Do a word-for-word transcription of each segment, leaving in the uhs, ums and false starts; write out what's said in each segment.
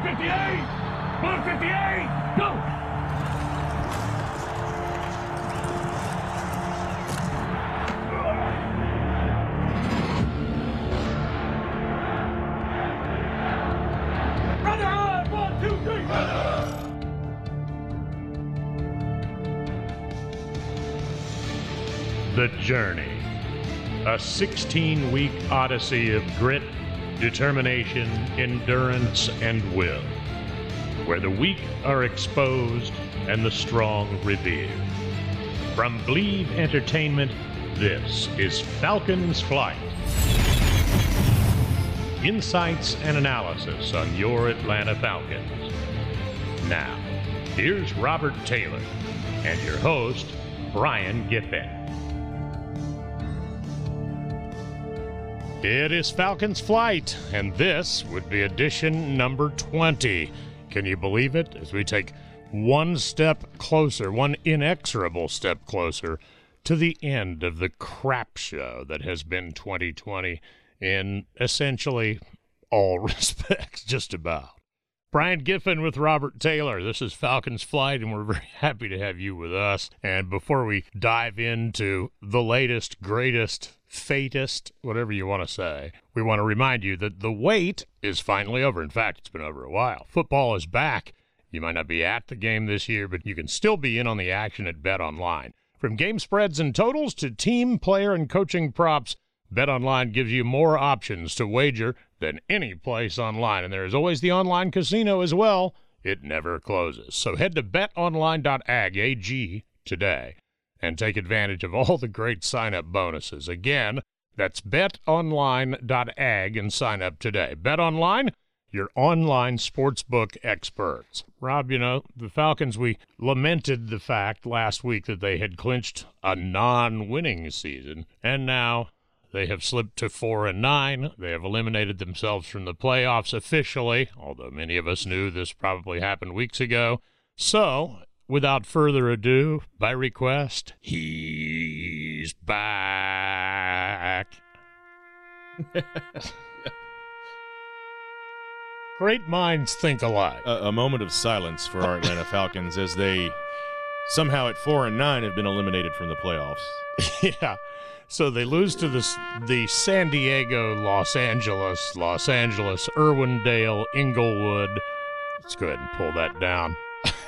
fifty-eight! one fifty-eight! Go! Brother on! One, two, three! Brother! The Journey. A sixteen-week odyssey of grit, determination, endurance, and will, where the weak are exposed and the strong revered. From Believe Entertainment, this is Falcons Flight. Insights and analysis on your Atlanta Falcons. Now, here's Robert Taylor and your host, Brian Giffen. It is Falcons Flight, and this would be edition number twenty. Can you believe it? As we take one step closer, one inexorable step closer to the end of the crap show that has been twenty twenty in essentially all respects, just about. Brian Giffen with Robert Taylor. This is Falcons Flight, and we're very happy to have you with us. And before we dive into the latest, greatest, fatest, whatever you want to say, we want to remind you that the wait is finally over. In fact, it's been over a while. Football is back. You might not be at the game this year, but you can still be in on the action at BetOnline. From game spreads and totals to team, player, and coaching props, BetOnline gives you more options to wager than any place online. And there is always the online casino as well. It never closes. So head to bet online dot a g, A G, today and take advantage of all the great sign-up bonuses. Again, that's bet online dot a g and sign up today. BetOnline, your online sportsbook experts. Rob, you know, the Falcons, we lamented the fact last week that they had clinched a non-winning season, and now they have slipped to four and nine. They have eliminated themselves from the playoffs officially, although many of us knew this probably happened weeks ago. So, without further ado, by request, he's back. Great minds think alike. A, a moment of silence for our Atlanta Falcons as they somehow at four and nine have been eliminated from the playoffs. Yeah. So they lose to the, the San Diego, Los Angeles, Los Angeles, Irwindale, Inglewood. Let's go ahead and pull that down.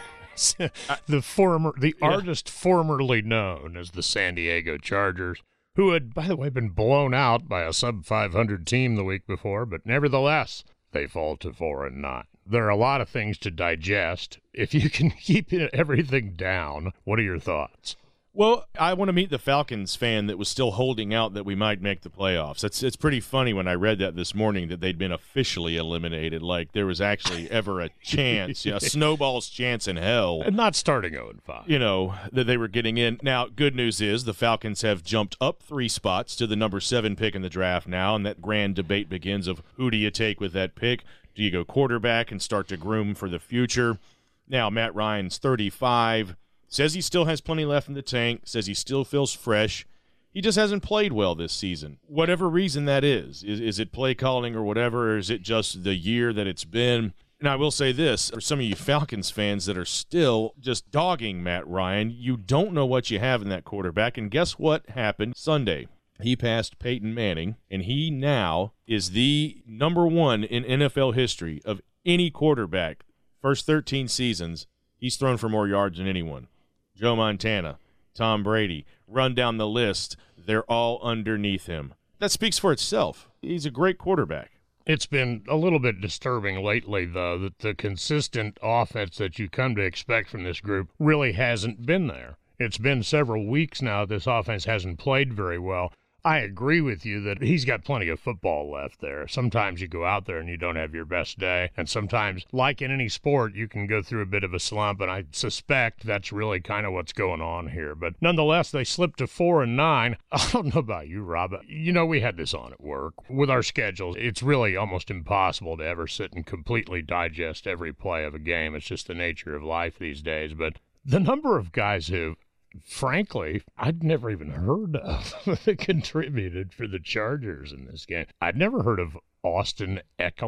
the former, the yeah. artist formerly known as the San Diego Chargers, who had, by the way, been blown out by a sub five hundred team the week before, but nevertheless, they fall to four and nine. There are a lot of things to digest. If you can keep everything down, what are your thoughts? Well, I want to meet the Falcons fan that was still holding out that we might make the playoffs. It's it's pretty funny when I read that this morning that they'd been officially eliminated, like there was actually ever a chance, you know, a snowball's chance in hell. And not starting oh and five. You know, that they were getting in. Now, good news is the Falcons have jumped up three spots to the number seven pick in the draft now, and that grand debate begins of who do you take with that pick? Do you go quarterback and start to groom for the future? Now, Matt Ryan's thirty-five. Says he still has plenty left in the tank, says he still feels fresh. He just hasn't played well this season. Whatever reason that is. Is, is it play calling or whatever, or is it just the year that it's been? And I will say this, for some of you Falcons fans that are still just dogging Matt Ryan, you don't know what you have in that quarterback. And guess what happened Sunday? He passed Peyton Manning, and he now is the number one in N F L history of any quarterback. First thirteen seasons, he's thrown for more yards than anyone. Joe Montana, Tom Brady, run down the list. They're all underneath him. That speaks for itself. He's a great quarterback. It's been a little bit disturbing lately, though, that the consistent offense that you come to expect from this group really hasn't been there. It's been several weeks now this offense hasn't played very well. I agree with you that he's got plenty of football left there. Sometimes you go out there and you don't have your best day, and sometimes, like in any sport, you can go through a bit of a slump, and I suspect that's really kind of what's going on here. But nonetheless, they slipped to four and nine. I don't know about you, Rob. You know, we had this on at work. With our schedules, it's really almost impossible to ever sit and completely digest every play of a game. It's just the nature of life these days. But the number of guys who, frankly, I'd never even heard of that contributed for the Chargers in this game. I'd never heard of Austin Eckler.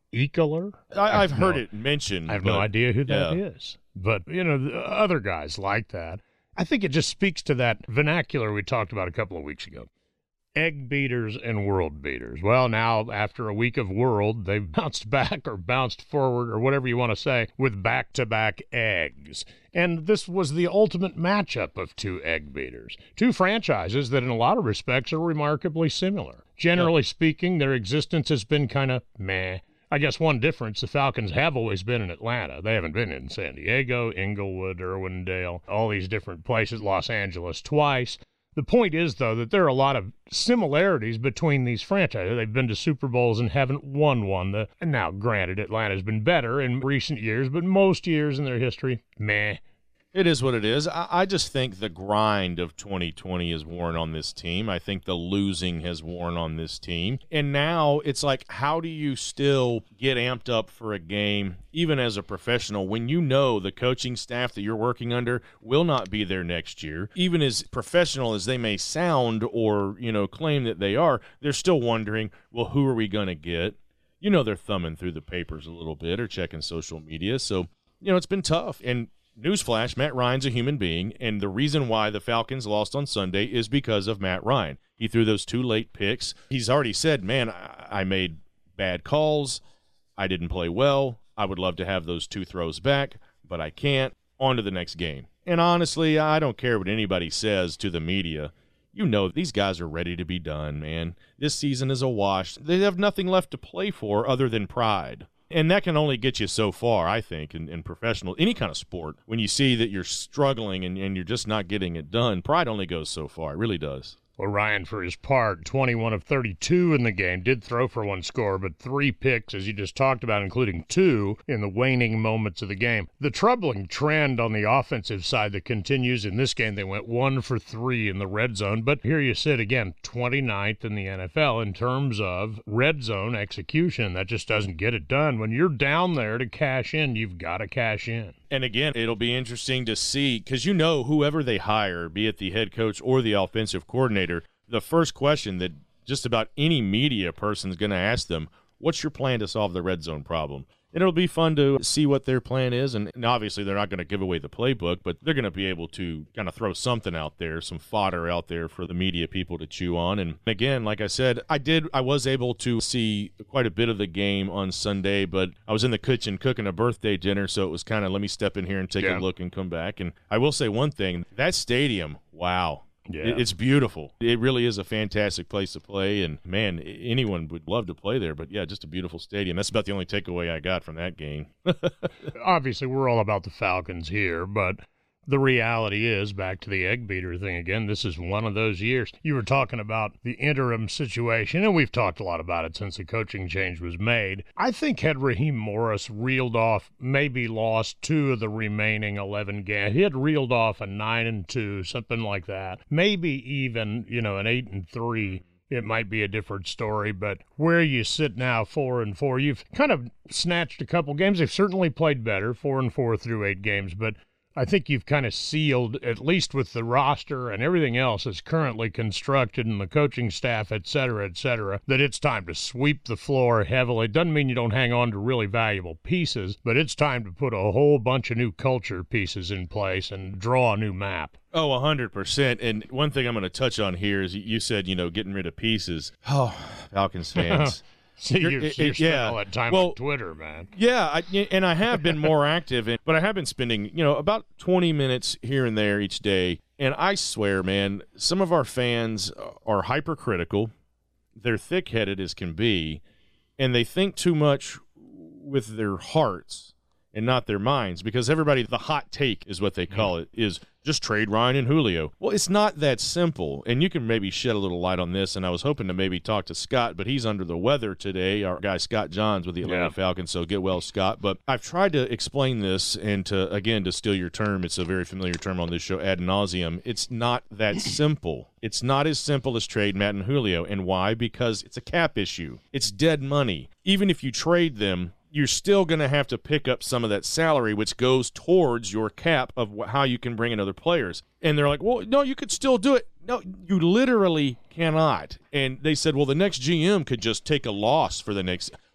Ekeler? I, I've heard no, it mentioned. I have but, no idea who that yeah. is. But, you know, the other guys like that. I think it just speaks to that vernacular we talked about a couple of weeks ago. Egg beaters and world beaters. Well, now, after a week of world, they've bounced back or bounced forward or whatever you want to say with back-to-back eggs. And this was the ultimate matchup of two egg beaters. Two franchises that in a lot of respects are remarkably similar. Generally speaking, their existence has been kind of meh. I guess one difference, the Falcons have always been in Atlanta. They haven't been in San Diego, Inglewood, Irwindale, all these different places, Los Angeles twice. The point is, though, that there are a lot of similarities between these franchises. They've been to Super Bowls and haven't won one. The, and now, granted, Atlanta's been better in recent years, but most years in their history, meh. It is what it is. I, I just think the grind of twenty twenty is worn on this team. I think the losing has worn on this team. And now it's like, how do you still get amped up for a game, even as a professional, when you know the coaching staff that you're working under will not be there next year? Even as professional as they may sound or, you know, claim that they are, they're still wondering, well, who are we going to get? You know, they're thumbing through the papers a little bit or checking social media. So, you know, it's been tough. And newsflash, Matt Ryan's a human being, and the reason why the Falcons lost on Sunday is because of Matt Ryan. He threw those two late picks. He's already said, man, I made bad calls. I didn't play well. I would love to have those two throws back, but I can't. On to the next game. And honestly, I don't care what anybody says to the media. You know these guys are ready to be done, man. This season is a wash. They have nothing left to play for other than pride. And that can only get you so far, I think, in, in professional, any kind of sport. When you see that you're struggling and, and you're just not getting it done, pride only goes so far. It really does. Well, Ryan, for his part, twenty-one of thirty-two in the game, did throw for one score, but three picks, as you just talked about, including two in the waning moments of the game. The troubling trend on the offensive side that continues in this game, they went one for three in the red zone, but here you sit again, twenty-ninth in the N F L in terms of red zone execution. That just doesn't get it done. When you're down there to cash in, you've got to cash in. And again, it'll be interesting to see, because you know whoever they hire, be it the head coach or the offensive coordinator, the first question that just about any media person is going to ask them, what's your plan to solve the red zone problem? And it'll be fun to see what their plan is. And, and obviously they're not going to give away the playbook, but they're going to be able to kind of throw something out there, some fodder out there for the media people to chew on. And again, like I said, I did, I was able to see quite a bit of the game on Sunday, but I was in the kitchen cooking a birthday dinner, so it was kind of, let me step in here and take yeah. a look and come back. And I will say one thing, that stadium, wow. Yeah. It's beautiful. It really is a fantastic place to play, and, man, anyone would love to play there. But, yeah, just a beautiful stadium. That's about the only takeaway I got from that game. Obviously, we're all about the Falcons here, but the reality is, back to the egg beater thing again, this is one of those years. You were talking about the interim situation, and we've talked a lot about it since the coaching change was made. I think had Raheem Morris reeled off, maybe lost two of the remaining eleven games, he had reeled off a nine and two, something like that, maybe even, you know, an eight and three. It might be a different story, but where you sit now, four and four, you've kind of snatched a couple games. They've certainly played better, four and four through eight games, but I think you've kind of sealed, at least with the roster and everything else that's currently constructed and the coaching staff, et cetera, et cetera, that it's time to sweep the floor heavily. It doesn't mean you don't hang on to really valuable pieces, but it's time to put a whole bunch of new culture pieces in place and draw a new map. Oh, one hundred percent. And one thing I'm going to touch on here is you said, you know, getting rid of pieces. Oh, Falcons fans. See, you're, You're- you're, it- you're it- spending yeah. all that time Well, on Twitter, man. Yeah, I, and I have been more active, in, but I have been spending, you know, about twenty minutes here and there each day. And I swear, man, some of our fans are hypercritical. They're thick-headed as can be, and they think too much with their hearts and not their minds, because everybody, the hot take is what they call it, is just trade Ryan and Julio. Well, it's not that simple, and you can maybe shed a little light on this, and I was hoping to maybe talk to Scott, but he's under the weather today, our guy Scott Johns with the Atlanta Yeah. Falcons, so get well, Scott. But I've tried to explain this, and to, again, to steal your term, it's a very familiar term on this show, ad nauseum. It's not that simple. It's not as simple as trade Matt and Julio. And why? Because it's a cap issue. It's dead money. Even if you trade them, you're still going to have to pick up some of that salary, which goes towards your cap of wh- how you can bring in other players. And they're like, well, no, you could still do it. No, you literally cannot. And they said, well, the next G M could just take a loss for the next.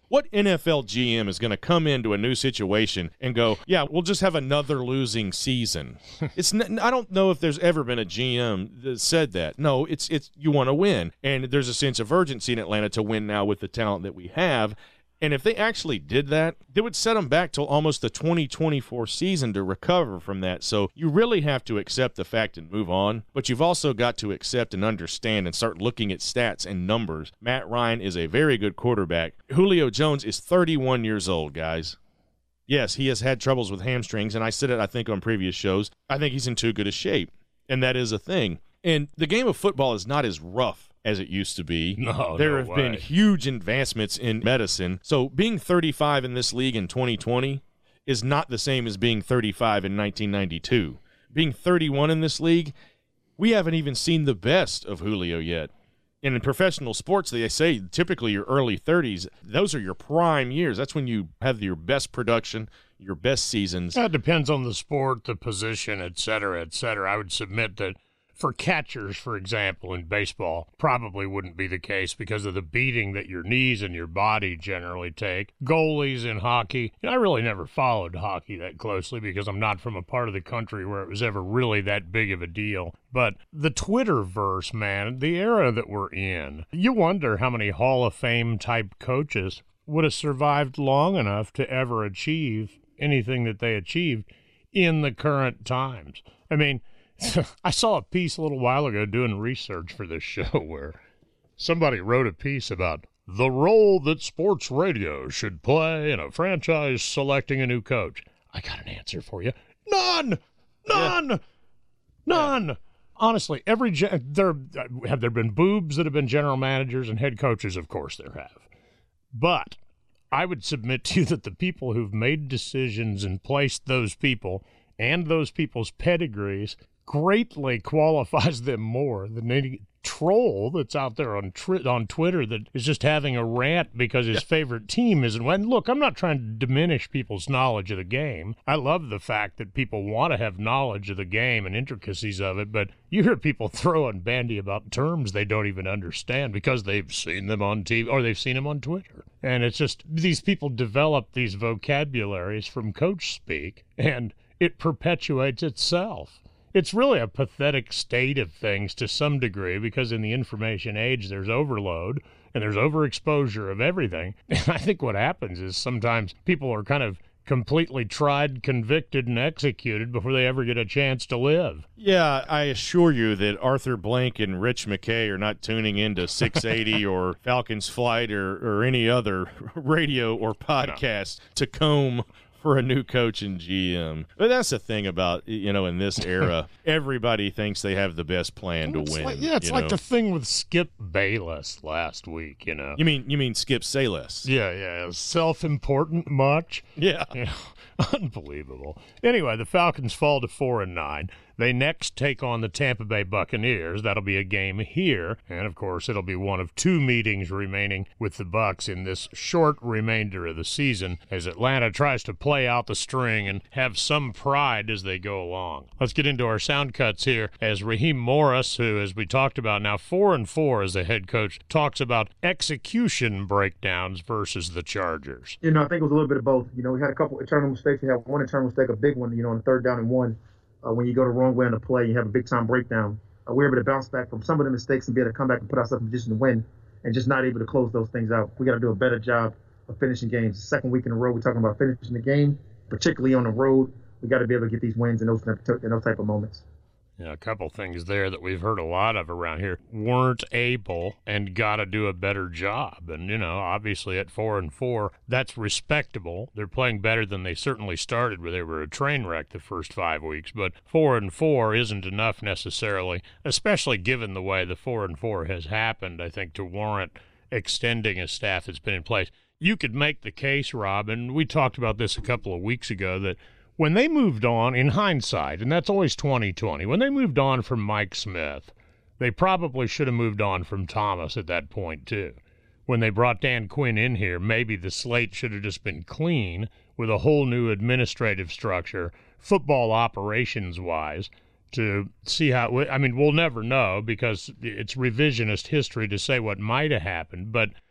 What N F L G M is going to come into a new situation and go, yeah, we'll just have another losing season? It's n- I don't know if there's ever been a G M that said that. No, it's it's you want to win, and there's a sense of urgency in Atlanta to win now with the talent that we have. And if they actually did that, they would set them back till almost the twenty twenty-four season to recover from that. So you really have to accept the fact and move on, but you've also got to accept and understand and start looking at stats and numbers. Matt Ryan is a very good quarterback. Julio Jones is thirty-one years old, guys. Yes, he has had troubles with hamstrings, and I said it, I think, on previous shows. I think he's in too good a shape, and that is a thing. And the game of football is not as rough as it used to be. No, there no have way. been huge advancements in medicine. So being thirty-five in this league in twenty twenty is not the same as being thirty-five in nineteen ninety-two. Being thirty-one in this league, we haven't even seen the best of Julio yet. And in professional sports, they say typically your early thirties, those are your prime years. That's when you have your best production, your best seasons. That depends on the sport, the position, et cetera, et cetera. I would submit that for catchers, for example, in baseball, probably wouldn't be the case because of the beating that your knees and your body generally take. Goalies in hockey, you know, I really never followed hockey that closely because I'm not from a part of the country where it was ever really that big of a deal. But the Twitterverse, man, the era that we're in, you wonder how many Hall of Fame type coaches would have survived long enough to ever achieve anything that they achieved in the current times. I mean, I saw a piece a little while ago doing research for this show where somebody wrote a piece about the role that sports radio should play in a franchise selecting a new coach. I got an answer for you. None! None! Yeah. None! Yeah. Honestly, every ge- there have there been boobs that have been general managers and head coaches? Of course there have. But I would submit to you that the people who've made decisions and placed those people and those people's pedigrees greatly qualifies them more than any troll that's out there on tri- on Twitter that is just having a rant because his favorite team isn't. And look, I'm not trying to diminish people's knowledge of the game. I love the fact that people want to have knowledge of the game and intricacies of it, but you hear people throwing bandy about terms they don't even understand because they've seen them on T V or they've seen them on Twitter. And it's just these people develop these vocabularies from coach speak, and it perpetuates itself. It's really a pathetic state of things to some degree because in the information age there's overload and there's overexposure of everything. And I think what happens is sometimes people are kind of completely tried, convicted, and executed before they ever get a chance to live. Yeah, I assure you that Arthur Blank and Rich McKay are not tuning into six eighty or Falcons Flight or, or any other radio or podcast no. to comb for a new coach and G M. But that's the thing about, you know, in this era, everybody thinks they have the best plan to it's win. Like, yeah, it's like know? the thing with Skip Bayless last week, you know. You mean you mean Skip Sayless? Yeah, yeah. Self-important much? Yeah. yeah. Unbelievable. Anyway, the Falcons fall to four and nine. They next take on the Tampa Bay Buccaneers. That'll be a game here, and of course, it'll be one of two meetings remaining with the Bucs in this short remainder of the season as Atlanta tries to play out the string and have some pride as they go along. Let's get into our sound cuts here as Raheem Morris, who, as we talked about, now four and four as the head coach, talks about execution breakdowns versus the Chargers. You know, I think it was a little bit of both. You know, we had a couple internal mistakes. We had one internal mistake, a big one, you know, on the third down and one. Uh, when you go the wrong way on the play, you have a big-time breakdown. Uh, we're able to bounce back from some of the mistakes and be able to come back and put ourselves in position to win and just not able to close those things out. We got to do a better job of finishing games. Second week in a row, we're talking about finishing the game, particularly on the road. We got to be able to get these wins in those, in those type of moments. Yeah, a couple things there that we've heard a lot of around here. Weren't able and got to do a better job. And, you know, obviously at four and four, that's respectable. They're playing better than they certainly started where they were a train wreck the first five weeks. But four and four isn't enough necessarily, especially given the way the four and four has happened, I think, to warrant extending a staff that's been in place. You could make the case, Rob, and we talked about this a couple of weeks ago, that when they moved on, in hindsight, and that's always twenty twenty, when they moved on from Mike Smith, they probably should have moved on from Thomas at that point, too. When they brought Dan Quinn in here, maybe the slate should have just been clean with a whole new administrative structure, football operations-wise, to see how – I mean, we'll never know because it's revisionist history to say what might have happened, but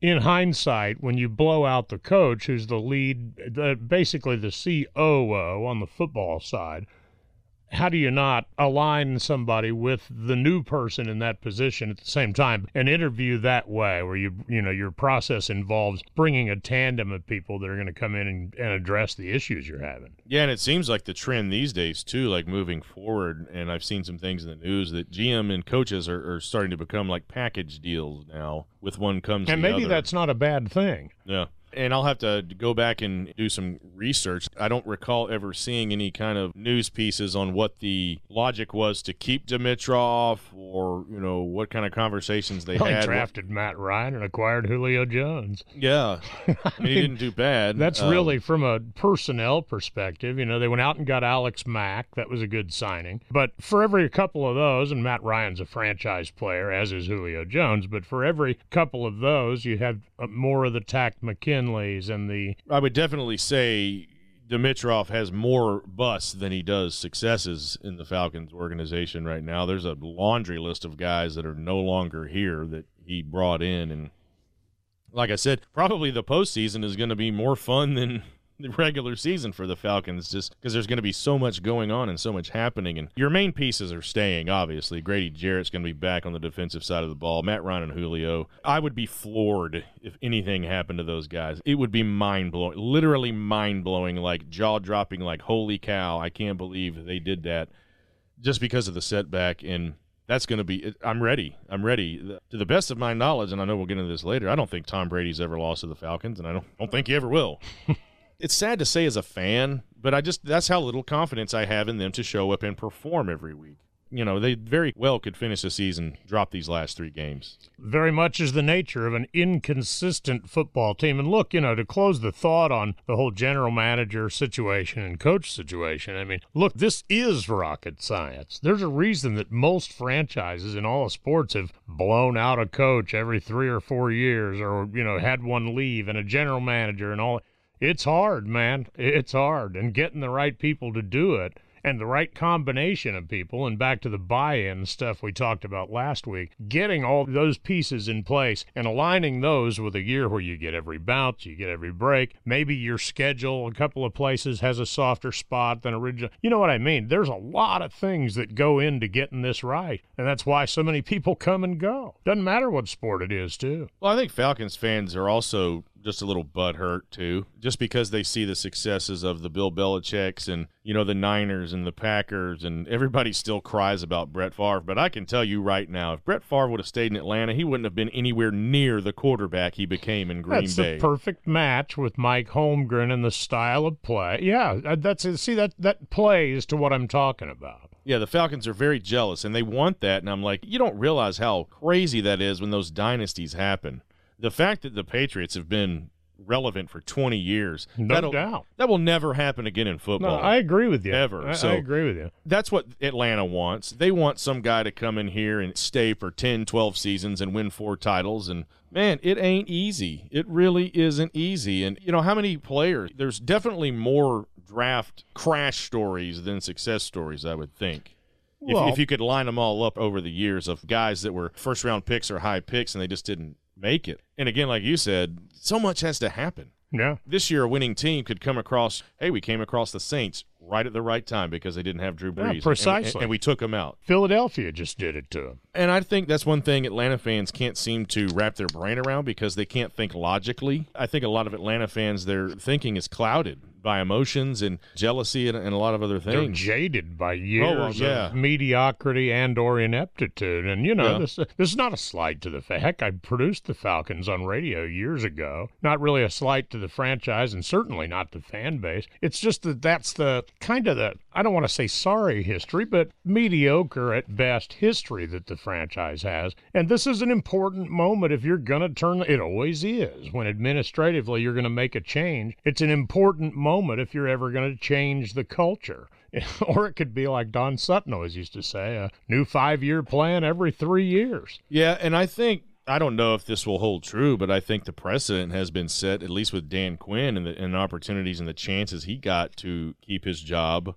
in hindsight, when you blow out the coach, who's the lead, the, basically the C O O on the football side, how do you not align somebody with the new person in that position at the same time and interview that way, where you you know your process involves bringing a tandem of people that are going to come in and, and address the issues you're having? Yeah, and it seems like the trend these days too, like moving forward, and I've seen some things in the news that G M and coaches are, are starting to become like package deals now, with one comes and the maybe other. That's not a bad thing. Yeah. And I'll have to go back and do some research. I don't recall ever seeing any kind of news pieces on what the logic was to keep Dimitroff, or, you know, what kind of conversations they Well, had. He drafted Matt Ryan and acquired Julio Jones. Yeah. I mean, he didn't do bad. That's Um, really from a personnel perspective. You know, they went out and got Alex Mack. That was a good signing. But for every couple of those, and Matt Ryan's a franchise player, as is Julio Jones, but for every couple of those, you have uh, more of the Tack McKinley's and the... I would definitely say Dimitroff has more busts than he does successes in the Falcons organization right now. There's a laundry list of guys that are no longer here that he brought in. And like I said, probably the postseason is going to be more fun than the regular season for the Falcons, just because there's going to be so much going on and so much happening. And your main pieces are staying, obviously. Grady Jarrett's going to be back on the defensive side of the ball. Matt Ryan and Julio. I would be floored if anything happened to those guys. It would be mind-blowing, literally mind-blowing, like jaw-dropping, like, holy cow, I can't believe they did that, just because of the setback. And that's going to be – I'm ready. I'm ready. To the best of my knowledge, and I know we'll get into this later, I don't think Tom Brady's ever lost to the Falcons, and I don't, don't think he ever will. It's sad to say as a fan, but I just that's how little confidence I have in them to show up and perform every week. You know, they very well could finish the season, drop these last three games. Very much is the nature of an inconsistent football team. And look, you know, to close the thought on the whole general manager situation and coach situation, I mean, look, this is rocket science. There's a reason that most franchises in all of sports have blown out a coach every three or four years, or, you know, had one leave, and a general manager and all. It's hard, man. It's hard. And getting the right people to do it, and the right combination of people, and back to the buy-in stuff we talked about last week, getting all those pieces in place and aligning those with a year where you get every bounce, you get every break. Maybe your schedule, a couple of places, has a softer spot than original. You know what I mean? There's a lot of things that go into getting this right, and that's why so many people come and go. Doesn't matter what sport it is, too. Well, I think Falcons fans are also just a little butthurt, too, just because they see the successes of the Bill Belichick's and, you know, the Niners and the Packers, and everybody still cries about Brett Favre. But I can tell you right now, if Brett Favre would have stayed in Atlanta, he wouldn't have been anywhere near the quarterback he became in Green that's Bay. That's the perfect match with Mike Holmgren and the style of play. Yeah, that's see, that, that plays to what I'm talking about. Yeah, the Falcons are very jealous, and they want that. And I'm like, you don't realize how crazy that is when those dynasties happen. The fact that the Patriots have been relevant for twenty years, no doubt, that will never happen again in football. No, I agree with you. Ever. I, so I agree with you. That's what Atlanta wants. They want some guy to come in here and stay for ten, twelve seasons and win four titles. And, man, it ain't easy. It really isn't easy. And, you know, how many players? There's definitely more draft crash stories than success stories, I would think. Well, if, if you could line them all up over the years of guys that were first-round picks or high picks and they just didn't make it. And again, like you said, so much has to happen. Yeah. This year, a winning team could come across, hey, we came across the Saints right at the right time because they didn't have Drew Brees. Yeah, precisely. And, and, and we took them out. Philadelphia just did it to them. And I think that's one thing Atlanta fans can't seem to wrap their brain around because they can't think logically. I think a lot of Atlanta fans, their thinking is clouded by emotions and jealousy and, and a lot of other things. They're jaded by years oh, well, yeah. of mediocrity and or ineptitude. And, you know, yeah. this, this is not a slight to the fact. Heck, I produced the Falcons on radio years ago. Not really a slight to the franchise and certainly not the fan base. It's just that that's the kind of the, I don't want to say sorry history, but mediocre at best history that the franchise has. And this is an important moment if you're going to turn, it always is, when administratively you're going to make a change. It's an important moment moment if you're ever going to change the culture. Or it could be like Don Sutton always used to say, a new five-year plan every three years. Yeah, and I think, I don't know if this will hold true, but I think the precedent has been set, at least with Dan Quinn and the and opportunities and the chances he got to keep his job.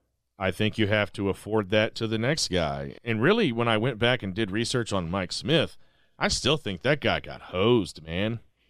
I think you have to afford that to the next guy. And really, when I went back and did research on Mike Smith, I still think that guy got hosed, man.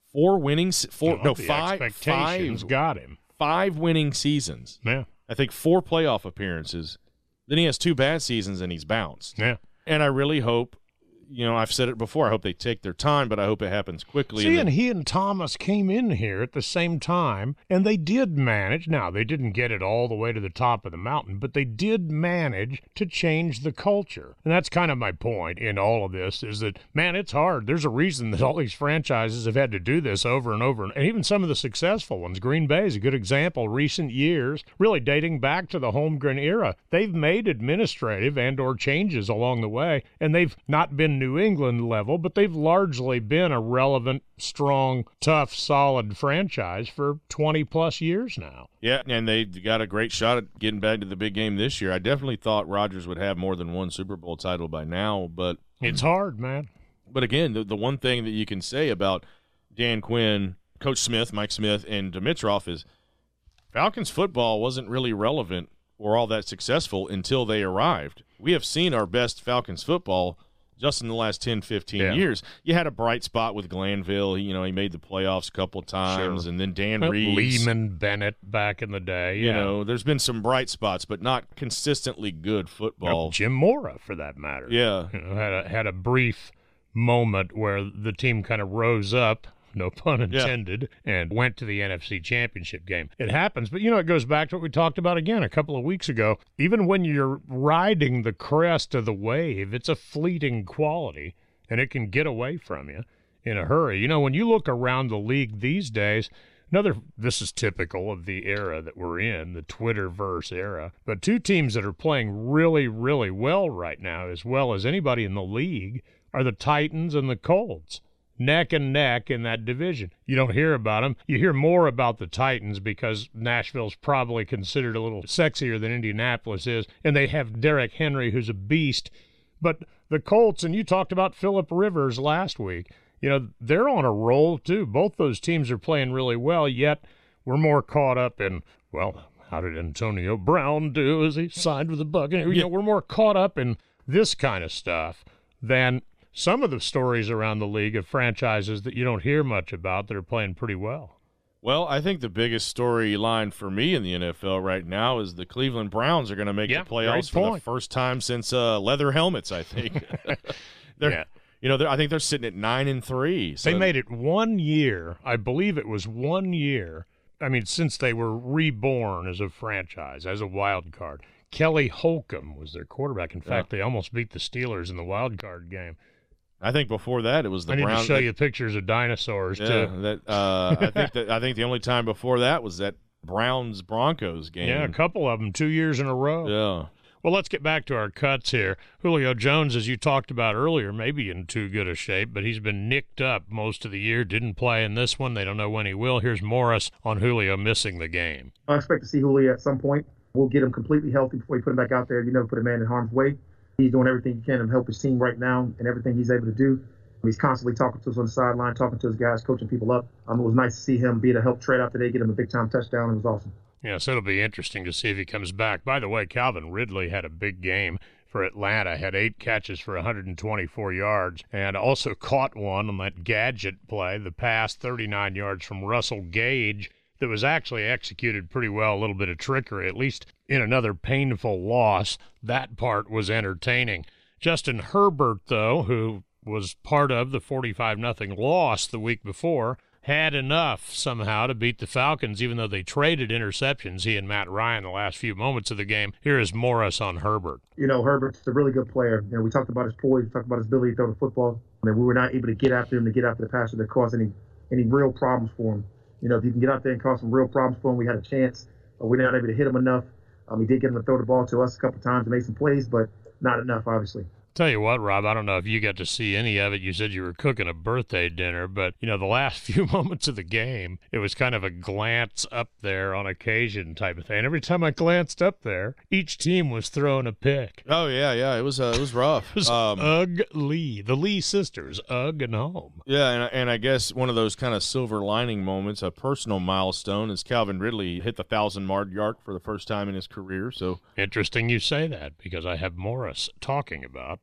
Four winning, se- four Well, no the five, expectations five, got him. five winning seasons. Yeah, I think four playoff appearances. Then he has two bad seasons and he's bounced. yeah. And I really hope, you know, I've said it before, I hope they take their time, but I hope it happens quickly. See, and and then- he and Thomas came in here at the same time, and they did manage. Now, they didn't get it all the way to the top of the mountain, but they did manage to change the culture. And that's kind of my point in all of this, is that, man, it's hard. There's a reason that all these franchises have had to do this over and over, and even some of the successful ones. Green Bay is a good example. Recent years, really dating back to the Holmgren era, they've made administrative and or changes along the way, and they've not been New England level, but they've largely been a relevant, strong, tough, solid franchise for twenty plus years now. Yeah, and they got a great shot at getting back to the big game this year. I definitely thought Rodgers would have more than one Super Bowl title by now, but It's hard, man. but again, the, the one thing that you can say about Dan Quinn, Coach Smith, Mike Smith, and Dimitroff is Falcons football wasn't really relevant or all that successful until they arrived. We have seen our best Falcons football just in the last ten, fifteen Yeah. years. You had a bright spot with Glanville. You know, he made the playoffs a couple of times, Sure. and then Dan Well, Reeves. Lehman Bennett back in the day. You yeah. know, there's been some bright spots, but not consistently good football. Or Jim Mora, for that matter. Yeah. You know, had a, had a brief moment where the team kind of rose up, no pun intended, and went to the N F C Championship game. It happens, but, you know, it goes back to what we talked about again a couple of weeks ago. Even when you're riding the crest of the wave, it's a fleeting quality, and it can get away from you in a hurry. You know, when you look around the league these days, another, this is typical of the era that we're in, the Twitterverse era, but two teams that are playing really, really well right now, as well as anybody in the league, are the Titans and the Colts. Neck and neck in that division. You don't hear about them. You hear more about the Titans because Nashville's probably considered a little sexier than Indianapolis is, and they have Derrick Henry, who's a beast. But the Colts, and you talked about Phillip Rivers last week, you know, they're on a roll too. Both those teams are playing really well, yet we're more caught up in, well, how did Antonio Brown do as he signed with the Buccaneers? You know, we're more caught up in this kind of stuff than some of the stories around the league of franchises that you don't hear much about that are playing pretty well. Well, I think the biggest storyline for me in the N F L right now is the Cleveland Browns are going to make Yeah, the playoffs great for point. the first time since uh, leather helmets, I think. they're, Yeah. You know, they're, I think they're sitting at nine and three. So They made it one year, I believe it was one year, I mean, since they were reborn as a franchise, as a wild card. Kelly Holcomb was their quarterback. In fact, they almost beat the Steelers in the wild card game. I think before that it was the I need Browns. to show you pictures of dinosaurs, Yeah, too. that uh, I think that I think the only time before that was that Browns Broncos game. Yeah, a couple of them, two years in a row. Yeah. Well, let's get back to our cuts here. Julio Jones, as you talked about earlier, maybe in too good a shape, but he's been nicked up most of the year, didn't play in this one. They don't know when he will. Here's Morris on Julio missing the game. I expect to see Julio at some point. We'll get him completely healthy before we put him back out there. You never put a man in harm's way. He's doing everything he can to help his team right now and everything he's able to do. He's constantly talking to us on the sideline, talking to his guys, coaching people up. Um, it was nice to see him be able to help trade out today, get him a big-time touchdown. It was awesome. Yes, it'll be interesting to see if he comes back. By the way, Calvin Ridley had a big game for Atlanta, had eight catches for one hundred twenty-four yards, and also caught one on that gadget play, the pass thirty-nine yards from Russell Gage that was actually executed pretty well, a little bit of trickery, at least in another painful loss. That part was entertaining. Justin Herbert, though, who was part of the forty-five nothing loss the week before, had enough somehow to beat the Falcons, even though they traded interceptions, he and Matt Ryan, the last few moments of the game. Here is Morris on Herbert. You know, Herbert's a really good player. You know, we talked about his poise, we talked about his ability to throw the football. I mean, we were not able to get after him to get after the passer that caused any any real problems for him. You know, if you can get out there and cause some real problems for him, we had a chance. Uh, we were not able to hit him enough. Um, he did get him to throw the ball to us a couple times and make some plays, but not enough, obviously. Tell you what, Rob, I don't know if you got to see any of it. You said you were cooking a birthday dinner, but, you know, the last few moments of the game, it was kind of a glance up there on occasion type of thing. Every time I glanced up there, each team was throwing a pick. Oh yeah, yeah. It was uh, it was rough. It was um, ugly. The Lee sisters, Ugg and home. yeah, and and I guess one of those kind of silver lining moments, a personal milestone, is Calvin Ridley hit the thousand yard mark for the first time in his career. So Interesting you say that, because I have Morris talking about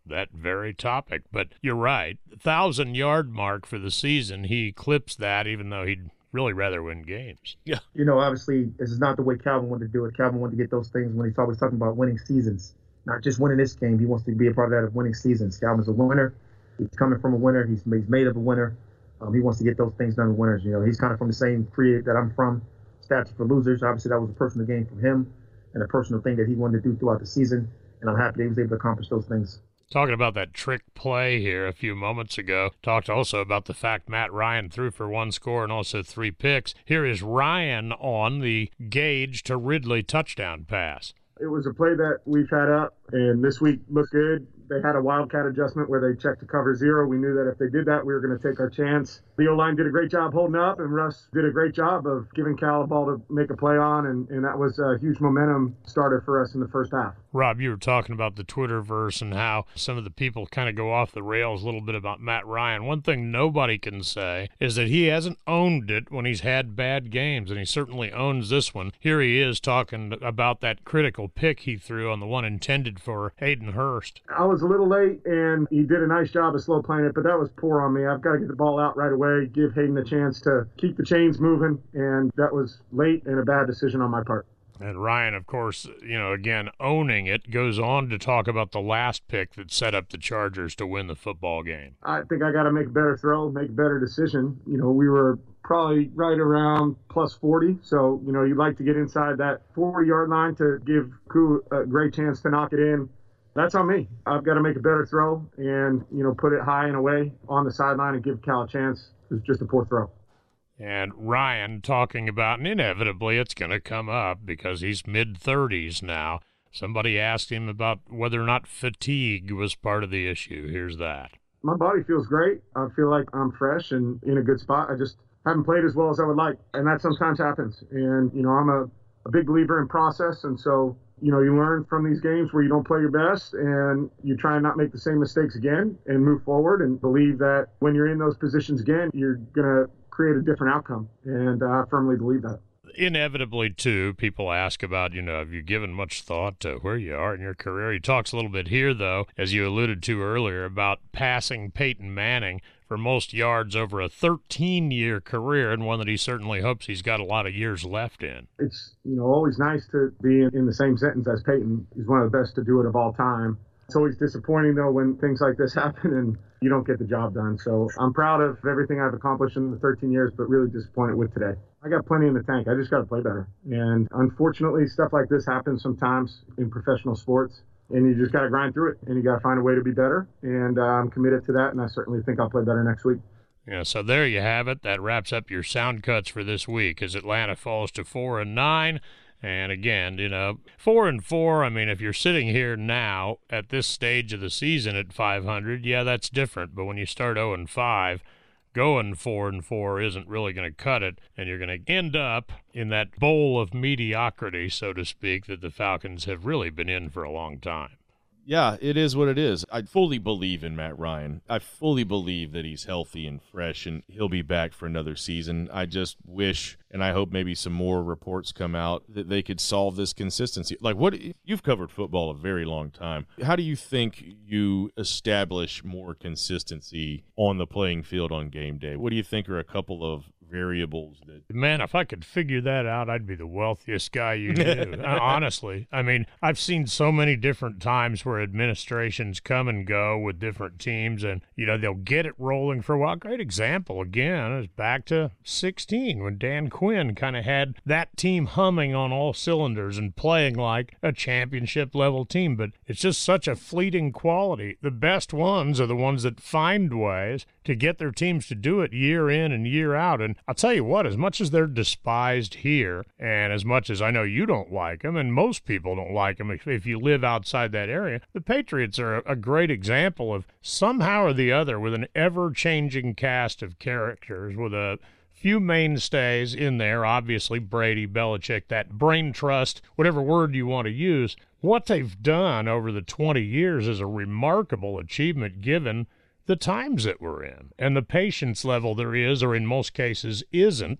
that very topic. But you're right. Thousand-yard mark for the season, he eclipsed that, even though he'd really rather win games. Yeah. You know, obviously, this is not the way Calvin wanted to do it. Calvin wanted to get those things when he's always talking about winning seasons, not just winning this game. He wants to be a part of that of winning seasons. Calvin's a winner. He's coming from a winner. He's, he's made of a winner. Um, he wants to get those things done with winners. You know, he's kind of from the same creed that I'm from, Stats for Losers. Obviously, that was a personal gain for him and a personal thing that he wanted to do throughout the season, and I'm happy that he was able to accomplish those things. Talking about that trick play here a few moments ago, talked also about the fact Matt Ryan threw for one score and also three picks. Here is Ryan on the Gage to Ridley touchdown pass. It was a play that we've had up, and this week looked good. They had a wildcat adjustment where they checked to cover zero. We knew that if they did that, we were going to take our chance. The O-line did a great job holding up, and Russ did a great job of giving Cal a ball to make a play on, and, and that was a huge momentum starter for us in the first half. Rob, you were talking about the Twitterverse and how some of the people kind of go off the rails a little bit about Matt Ryan. One thing nobody can say is that he hasn't owned it when he's had bad games, and he certainly owns this one. Here he is talking about that critical pick he threw on the one intended for Hayden Hurst. I was a little late, and he did a nice job of slow playing it, but that was poor on me. I've got to get the ball out right away, give Hayden a chance to keep the chains moving, and that was late and a bad decision on my part. And Ryan, of course, you know, again, owning it, goes on to talk about the last pick that set up the Chargers to win the football game. I think I got to make a better throw, make a better decision. You know, we were probably right around plus forty. So, you know, you'd like to get inside that forty-yard line to give Koo a great chance to knock it in. That's on me. I've got to make a better throw and, you know, put it high and away on the sideline and give Cal a chance. It was just a poor throw. And Ryan talking about, and inevitably it's going to come up because he's mid-thirties now. Somebody asked him about whether or not fatigue was part of the issue. Here's that. My body feels great. I feel like I'm fresh and in a good spot. I just haven't played as well as I would like, and that sometimes happens. And, you know, I'm a, a big believer in process, and so, you know, you learn from these games where you don't play your best, and you try and not make the same mistakes again and move forward and believe that when you're in those positions again, you're going to create a different outcome, and uh, I firmly believe that. Inevitably, too, people ask about, you know, have you given much thought to where you are in your career? He talks a little bit here, though, as you alluded to earlier, about passing Peyton Manning for most yards over a thirteen-year career, and one that he certainly hopes he's got a lot of years left in. It's, you know, always nice to be in the same sentence as Peyton. He's one of the best to do it of all time. It's always disappointing, though, when things like this happen and you don't get the job done. So I'm proud of everything I've accomplished in the thirteen years, but really disappointed with today. I got plenty in the tank. I just got to play better. And unfortunately, stuff like this happens sometimes in professional sports, and you just got to grind through it, and you got to find a way to be better. And uh, I'm committed to that, and I certainly think I'll play better next week. Yeah, so there you have it. That wraps up your sound cuts for this week as Atlanta falls to four and nine. And again, you know, four and four. I mean, if you're sitting here now at this stage of the season at five hundred, yeah, that's different. But when you start zero and five, going four and four isn't really going to cut it, and you're going to end up in that bowl of mediocrity, so to speak, that the Falcons have really been in for a long time. Yeah, it is what it is. I fully believe in Matt Ryan. I fully believe that he's healthy and fresh, and he'll be back for another season. I just wish, and I hope maybe some more reports come out, that they could solve this consistency. Like, what you've covered football a very long time. How do you think you establish more consistency on the playing field on game day? What do you think are a couple of variables that... Man, if I could figure that out, I'd be the wealthiest guy you knew. Honestly. I mean, I've seen so many different times where administrations come and go with different teams, and, you know, they'll get it rolling for a while. Great example, again, is back to sixteen when Dan Quinn kind of had that team humming on all cylinders and playing like a championship-level team, but it's just such a fleeting quality. The best ones are the ones that find ways to get their teams to do it year in and year out, and I'll tell you what, as much as they're despised here, and as much as I know you don't like them, and most people don't like them if, if you live outside that area, the Patriots are a, a great example of somehow or the other, with an ever-changing cast of characters, with a few mainstays in there, obviously Brady, Belichick, that brain trust, whatever word you want to use. What they've done over the twenty years is a remarkable achievement given the times that we're in and the patience level there is, or in most cases isn't,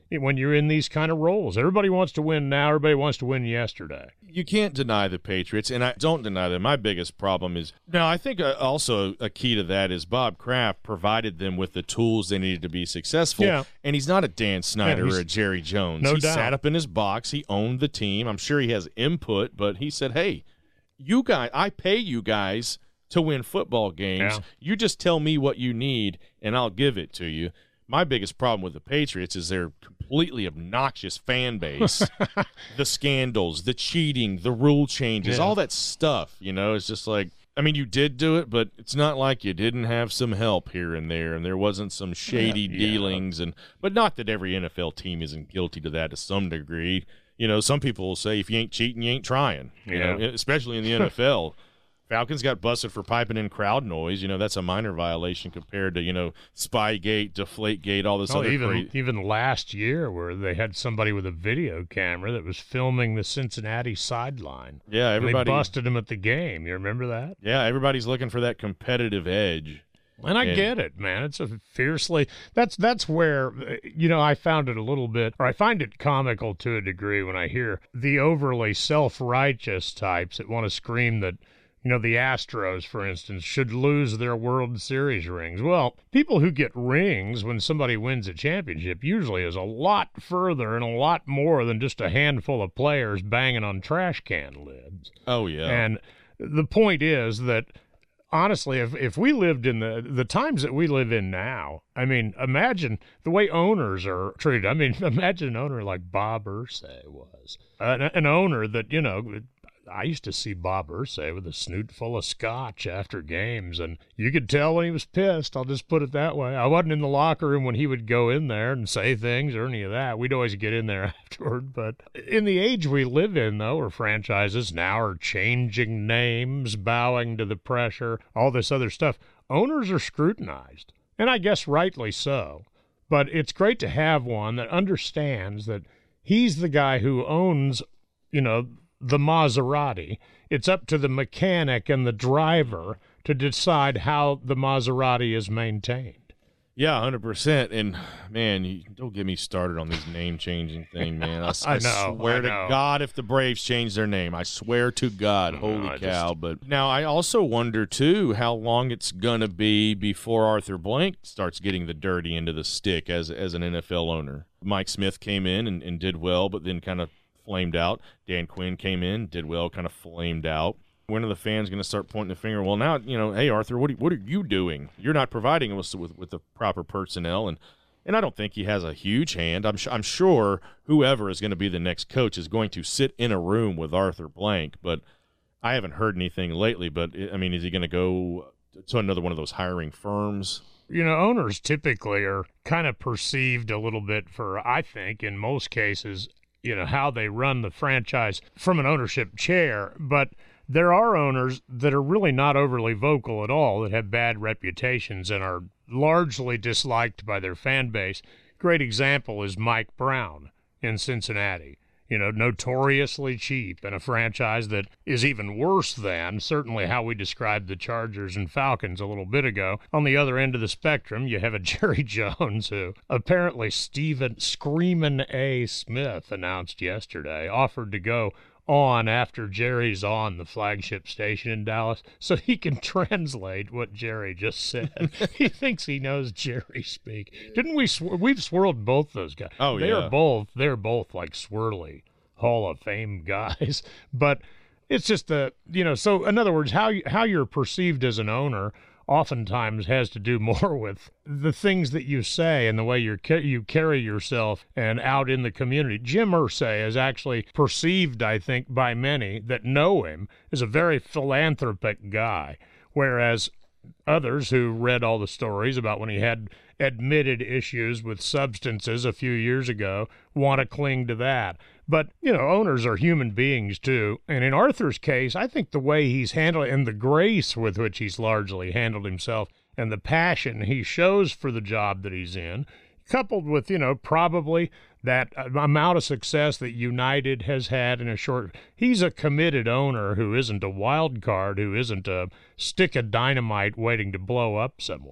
when you're in these kind of roles. Everybody wants to win now. Everybody wants to win yesterday. You can't deny the Patriots, and I don't deny them. My biggest problem is now. I think uh, also a key to that is Bob Kraft provided them with the tools they needed to be successful. Yeah. And he's not a Dan Snyder Yeah, or a Jerry Jones. No he doubt. sat up in his box. He owned the team. I'm sure he has input, but he said, "Hey, you guys, I pay you guys to win football games. Yeah. You just tell me what you need, and I'll give it to you." My biggest problem with the Patriots is their completely obnoxious fan base. The scandals, the cheating, the rule changes, Yeah. all that stuff, you know, it's just like, I mean, you did do it, but it's not like you didn't have some help here and there, and there wasn't some shady Yeah, yeah. dealings, and but not that every N F L team isn't guilty to that to some degree. You know, some people will say if you ain't cheating, you ain't trying, you Yeah. know, especially in the N F L. Falcons got busted for piping in crowd noise. You know, that's a minor violation compared to, you know, Spygate, Deflategate, all this Oh, other even crazy. even last year, where they had somebody with a video camera that was filming the Cincinnati sideline. Yeah, And everybody. they busted him at the game. You remember that? Yeah, everybody's looking for that competitive edge. And I And- get it, man. It's a fiercely that's that's where uh, you know I found it a little bit, or I find it comical to a degree when I hear the overly self-righteous types that want to scream that, you know, the Astros, for instance, should lose their World Series rings. Well, people who get rings when somebody wins a championship usually is a lot further and a lot more than just a handful of players banging on trash can lids. Oh, yeah. And the point is that, honestly, if if we lived in the the times that we live in now, I mean, imagine the way owners are treated. I mean, imagine an owner like Bob Irsay was, an, an owner that, you know, I used to see Bob Irsay with a snoot full of scotch after games, and you could tell when he was pissed. I'll just put it that way. I wasn't in the locker room when he would go in there and say things or any of that. We'd always get in there afterward. But in the age we live in, though, where franchises now are changing names, bowing to the pressure, all this other stuff, owners are scrutinized, and I guess rightly so. But it's great to have one that understands that he's the guy who owns, you know, the Maserati. It's up to the mechanic and the driver to decide how the Maserati is maintained. Yeah, one hundred percent. And, man, you, don't get me started on these name-changing thing, man. I, I I know, swear I to know. God if the Braves change their name. I swear to God. Holy I cow. just- But now I also wonder, too, how long it's going to be before Arthur Blank starts getting the dirty end of the stick as, as an N F L owner. Mike Smith came in and, and did well, but then kind of flamed out. Dan Quinn came in, did well, kind of flamed out. When are the fans going to start pointing the finger? Well, now, you know, hey, Arthur, what are, what are you doing? You're not providing us with, with the proper personnel. And, and I don't think he has a huge hand. I'm, sh- I'm sure whoever is going to be the next coach is going to sit in a room with Arthur Blank, but I haven't heard anything lately. But, I mean, is he going to go to another one of those hiring firms? You know, owners typically are kind of perceived a little bit for, I think, in most cases, you know, how they run the franchise from an ownership chair. But there are owners that are really not overly vocal at all, that have bad reputations and are largely disliked by their fan base. Great example is Mike Brown in Cincinnati. You know, notoriously cheap, and a franchise that is even worse than certainly how we described the Chargers and Falcons a little bit ago. On the other end of the spectrum, you have a Jerry Jones who apparently Stephen Screamin' A. Smith announced yesterday offered to go on after Jerry's on the flagship station in Dallas so he can translate what Jerry just said. He thinks he knows Jerry speak. Didn't we sw- we've swirled both those guys. Oh, they yeah. are both they're both like swirly Hall of Fame guys. But it's just the, you know, so in other words, how you, how you're perceived as an owner oftentimes has to do more with the things that you say and the way you're, you carry yourself and out in the community. Jim Irsay is actually perceived, I think, by many that know him as a very philanthropic guy, whereas others who read all the stories about when he had admitted issues with substances a few years ago want to cling to that. But, you know, owners are human beings too. And in Arthur's case, I think the way he's handled it and the grace with which he's largely handled himself and the passion he shows for the job that he's in, coupled with, you know, probably that amount of success that United has had in a short, he's a committed owner who isn't a wild card, who isn't a stick of dynamite waiting to blow up somewhere.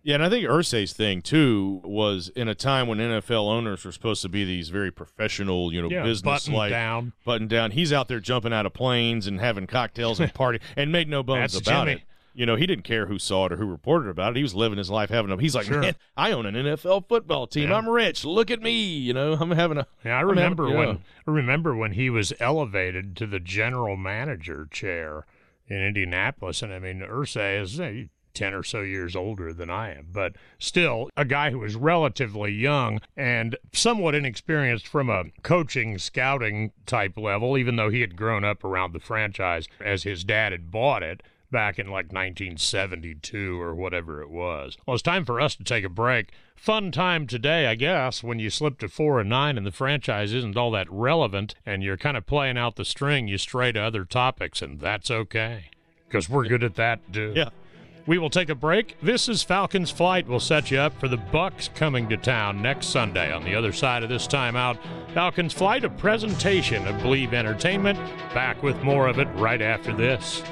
Yeah, and I think Irsay's thing, too, was in a time when N F L owners were supposed to be these very professional, you know, Yeah, business-like. buttoned down. Buttoned down. He's out there jumping out of planes and having cocktails and party and made no bones That's about Jimmy. it. You know, he didn't care who saw it or who reported about it. He was living his life having a – he's like, Sure. man, I own an N F L football team. Yeah. I'm rich. Look at me. You know, I'm having a – Yeah, I remember when I remember when he was elevated to the general manager chair in Indianapolis, and I mean, Irsay is uh, ten or so years older than I am, but still a guy who was relatively young and somewhat inexperienced from a coaching, scouting type level, even though he had grown up around the franchise as his dad had bought it back in like nineteen seventy-two or whatever it was. Well, it's time for us to take a break. Fun time today, I guess, when you slip to four and nine and the franchise isn't all that relevant and you're kind of playing out the string, you stray to other topics, and that's okay because we're good at that, too. Yeah. We will take a break. This is Falcons Flight. We'll set you up for the Bucks coming to town next Sunday. On the other side of this timeout, Falcons Flight, a presentation of Believe Entertainment. Back with more of it right after this.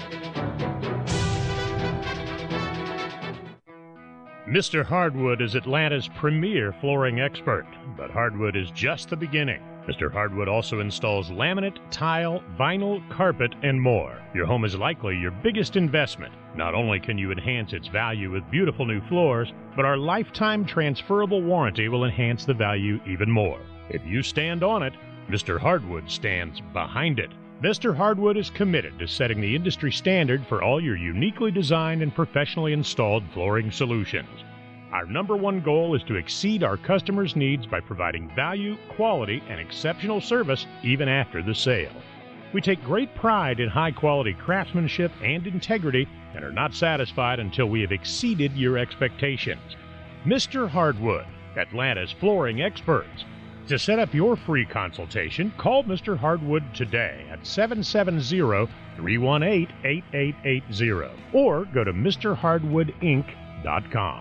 Mister Hardwood is Atlanta's premier flooring expert, but hardwood is just the beginning. Mister Hardwood also installs laminate, tile, vinyl, carpet, and more. Your home is likely your biggest investment. Not only can you enhance its value with beautiful new floors, but our lifetime transferable warranty will enhance the value even more. If you stand on it, Mister Hardwood stands behind it. Mister Hardwood is committed to setting the industry standard for all your uniquely designed and professionally installed flooring solutions. Our number one goal is to exceed our customers' needs by providing value, quality, and exceptional service even after the sale. We take great pride in high-quality craftsmanship and integrity and are not satisfied until we have exceeded your expectations. Mister Hardwood, Atlanta's flooring experts. To set up your free consultation, call Mister Hardwood today at seven seven zero, three one eight, eight eight eight zero or go to Mr Hardwood Inc dot com.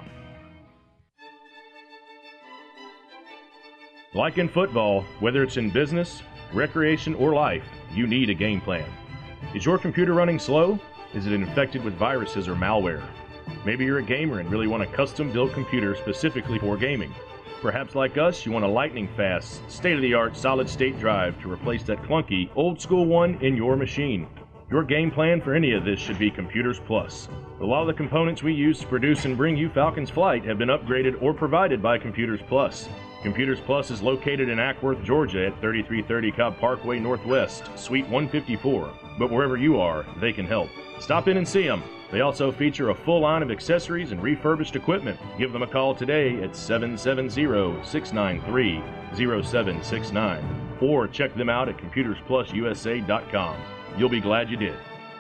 Like in football, whether it's in business, recreation, or life, you need a game plan. Is your computer running slow? Is it infected with viruses or malware? Maybe you're a gamer and really want a custom-built computer specifically for gaming. Perhaps like us, you want a lightning-fast, state-of-the-art solid-state drive to replace that clunky, old-school one in your machine. Your game plan for any of this should be Computers Plus. A lot of the components we use to produce and bring you Falcons Flight have been upgraded or provided by Computers Plus. Computers Plus is located in Ackworth, Georgia at thirty-three thirty Cobb Parkway Northwest, Suite one fifty-four. But wherever you are, they can help. Stop in and see them. They also feature a full line of accessories and refurbished equipment. Give them a call today at seven seven zero, six nine three, zero seven six nine or check them out at computers plus u s a dot com. You'll be glad you did.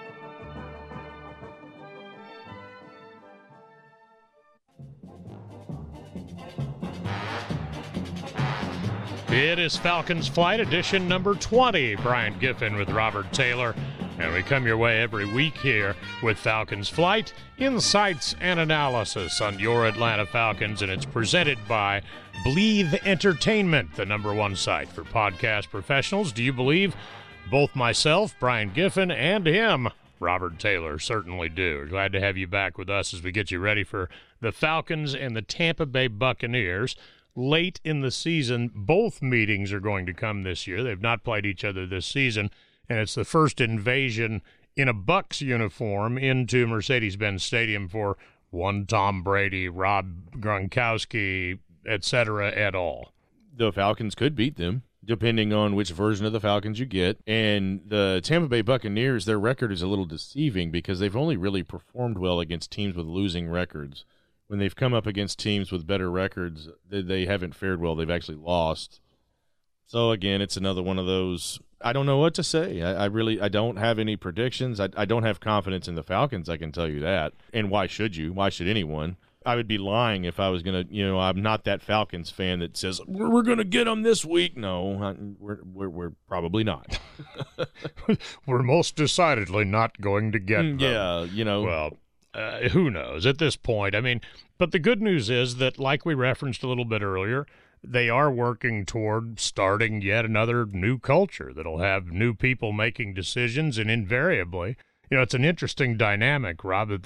It is Falcons Flight edition number twenty. Brian Giffen with Robert Taylor. And we come your way every week here with Falcons Flight, insights and analysis on your Atlanta Falcons, and it's presented by Believe Entertainment, the number one site for podcast professionals. Do you believe? Both myself, Brian Giffen, and him, Robert Taylor, certainly do. We're glad to have you back with us as we get you ready for the Falcons and the Tampa Bay Buccaneers. Late in the season, both meetings are going to come this year. They've not played each other this season. And it's the first invasion in a Bucs uniform into Mercedes-Benz Stadium for one Tom Brady, Rob Gronkowski, et cetera, et al. The Falcons could beat them, depending on which version of the Falcons you get. And the Tampa Bay Buccaneers, their record is a little deceiving because they've only really performed well against teams with losing records. When they've come up against teams with better records, they, they haven't fared well. They've actually lost. So, again, it's another one of those – I don't know what to say. I, I really I don't have any predictions. I, I don't have confidence in the Falcons, I can tell you that. And why should you? Why should anyone? I would be lying if I was going to – you know, I'm not that Falcons fan that says, we're, we're going to get them this week. No, I, we're, we're, we're probably not. We're most decidedly not going to get them. Yeah, you know. Well, uh, who knows at this point? I mean, but the good news is that, like we referenced a little bit earlier, they are working toward starting yet another new culture that'll have new people making decisions, and invariably, you know, it's an interesting dynamic, Rob, that they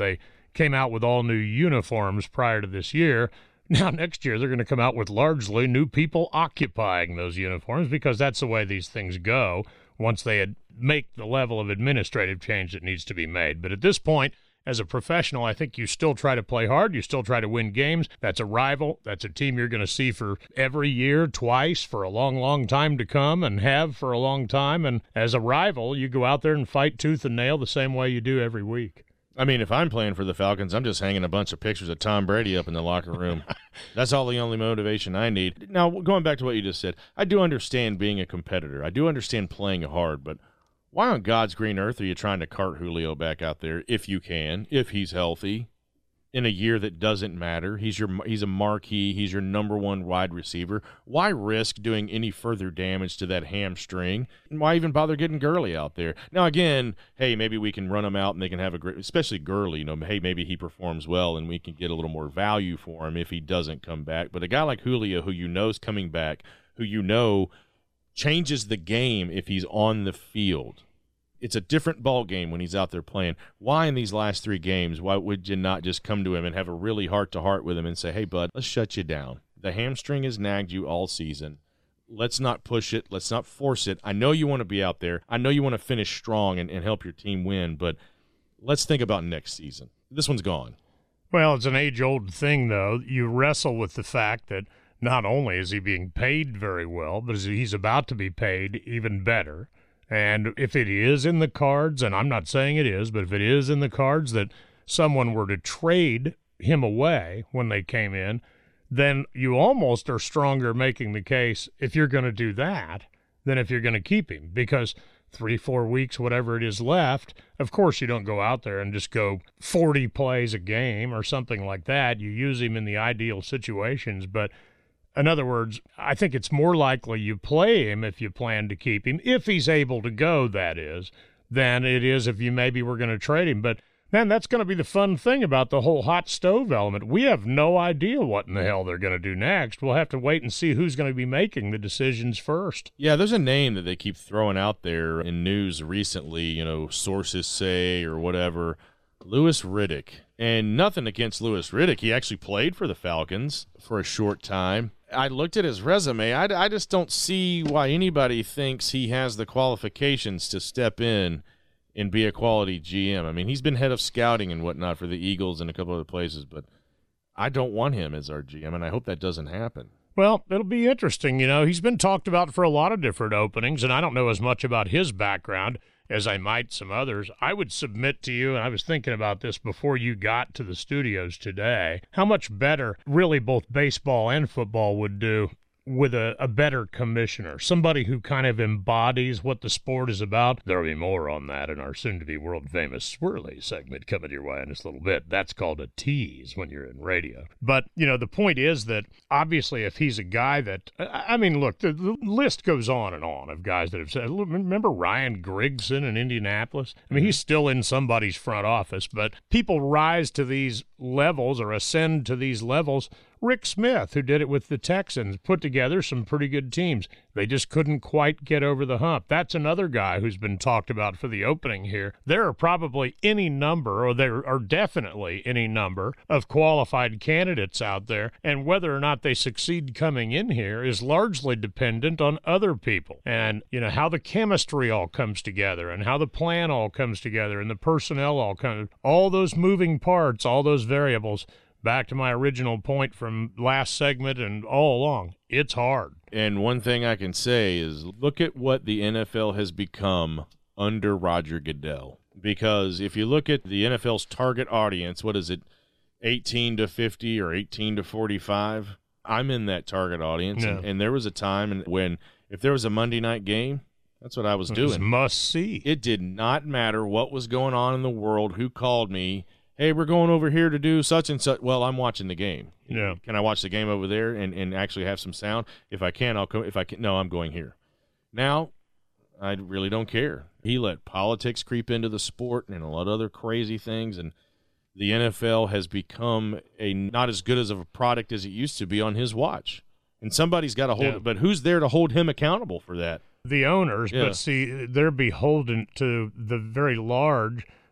came out with all new uniforms prior to this year. Now, next year, they're going to come out with largely new people occupying those uniforms because that's the way these things go once they ad- make the level of administrative change that needs to be made. But at this point, as a professional, I think you still try to play hard. You still try to win games. That's a rival. That's a team you're going to see for every year, twice, for a long, long time to come, and have for a long time. And as a rival, you go out there and fight tooth and nail the same way you do every week. I mean, if I'm playing for the Falcons, I'm just hanging a bunch of pictures of Tom Brady up in the locker room. That's all the only motivation I need. Now, going back to what you just said, I do understand being a competitor. I do understand playing hard, but why on God's green earth are you trying to cart Julio back out there if you can, if he's healthy, in a year that doesn't matter? He's your he's a marquee. He's your number one wide receiver. Why risk doing any further damage to that hamstring? And why even bother getting Gurley out there? Now, again, hey, maybe we can run him out and they can have a great, especially Gurley, you know, hey, maybe he performs well and we can get a little more value for him if he doesn't come back. But a guy like Julio, who you know is coming back, who you know changes the game if he's on the field. It's a different ball game when he's out there playing. Why in these last three games, why would you not just come to him and have a really heart-to-heart with him and say, hey, bud, let's shut you down. The hamstring has nagged you all season. Let's not push it. Let's not force it. I know you want to be out there. I know you want to finish strong and, and help your team win, but let's think about next season. This one's gone. Well, it's an age-old thing, though. You wrestle with the fact that not only is he being paid very well, but he's about to be paid even better. And if it is in the cards, and I'm not saying it is, but if it is in the cards that someone were to trade him away when they came in, then you almost are stronger making the case if you're going to do that than if you're going to keep him. Because three, four weeks, whatever it is left, of course you don't go out there and just go forty plays a game or something like that. You use him in the ideal situations, but in other words, I think it's more likely you play him if you plan to keep him, if he's able to go, that is, than it is if you maybe were going to trade him. But, man, that's going to be the fun thing about the whole hot stove element. We have no idea what in the hell they're going to do next. We'll have to wait and see who's going to be making the decisions first. Yeah, there's a name that they keep throwing out there in news recently, you know, sources say or whatever, Louis Riddick. And nothing against Louis Riddick. He actually played for the Falcons for a short time. I looked at his resume. I, I just don't see why anybody thinks he has the qualifications to step in and be a quality G M. I mean, he's been head of scouting and whatnot for the Eagles and a couple other places, but I don't want him as our G M, and I hope that doesn't happen. Well, it'll be interesting. You know, he's been talked about for a lot of different openings, and I don't know as much about his background as I might some others. I would submit to you, and I was thinking about this before you got to the studios today, how much better really both baseball and football would do with a, a better commissioner, somebody who kind of embodies what the sport is about. There'll be more on that in our soon-to-be world-famous Swirly segment coming your way in just a little bit. That's called a tease when you're in radio. But, you know, the point is that obviously if he's a guy that, I mean, look, the, the list goes on and on of guys that have said, remember Ryan Grigson in Indianapolis? I mean, he's still in somebody's front office, but people rise to these levels or ascend to these levels. Rick Smith, who did it with the Texans, put together some pretty good teams. They just couldn't quite get over the hump. That's another guy who's been talked about for the opening here. There are probably any number, or there are definitely any number, of qualified candidates out there, and whether or not they succeed coming in here is largely dependent on other people and, you know, how the chemistry all comes together and how the plan all comes together and the personnel all comes, all those moving parts, all those variables. Back to my original point from last segment and all along, it's hard. And one thing I can say is look at what the N F L has become under Roger Goodell. Because if you look at the N F L's target audience, what is it, eighteen to fifty or eighteen to forty-five? I'm in that target audience. Yeah. And, and there was a time when if there was a Monday night game, that's what I was It doing. was must see. It did not matter what was going on in the world, who called me. Hey, we're going over here to do such and such. Well, I'm watching the game. Yeah. Can I watch the game over there and, and actually have some sound? If I can, I'll come. If I can, no, I'm going here. Now, I really don't care. He let politics creep into the sport and a lot of other crazy things, and the N F L has become a not as good as of a product as it used to be on his watch. And somebody's got to hold Yeah. it. But who's there to hold him accountable for that? The owners, Yeah. but see, they're beholden to the very large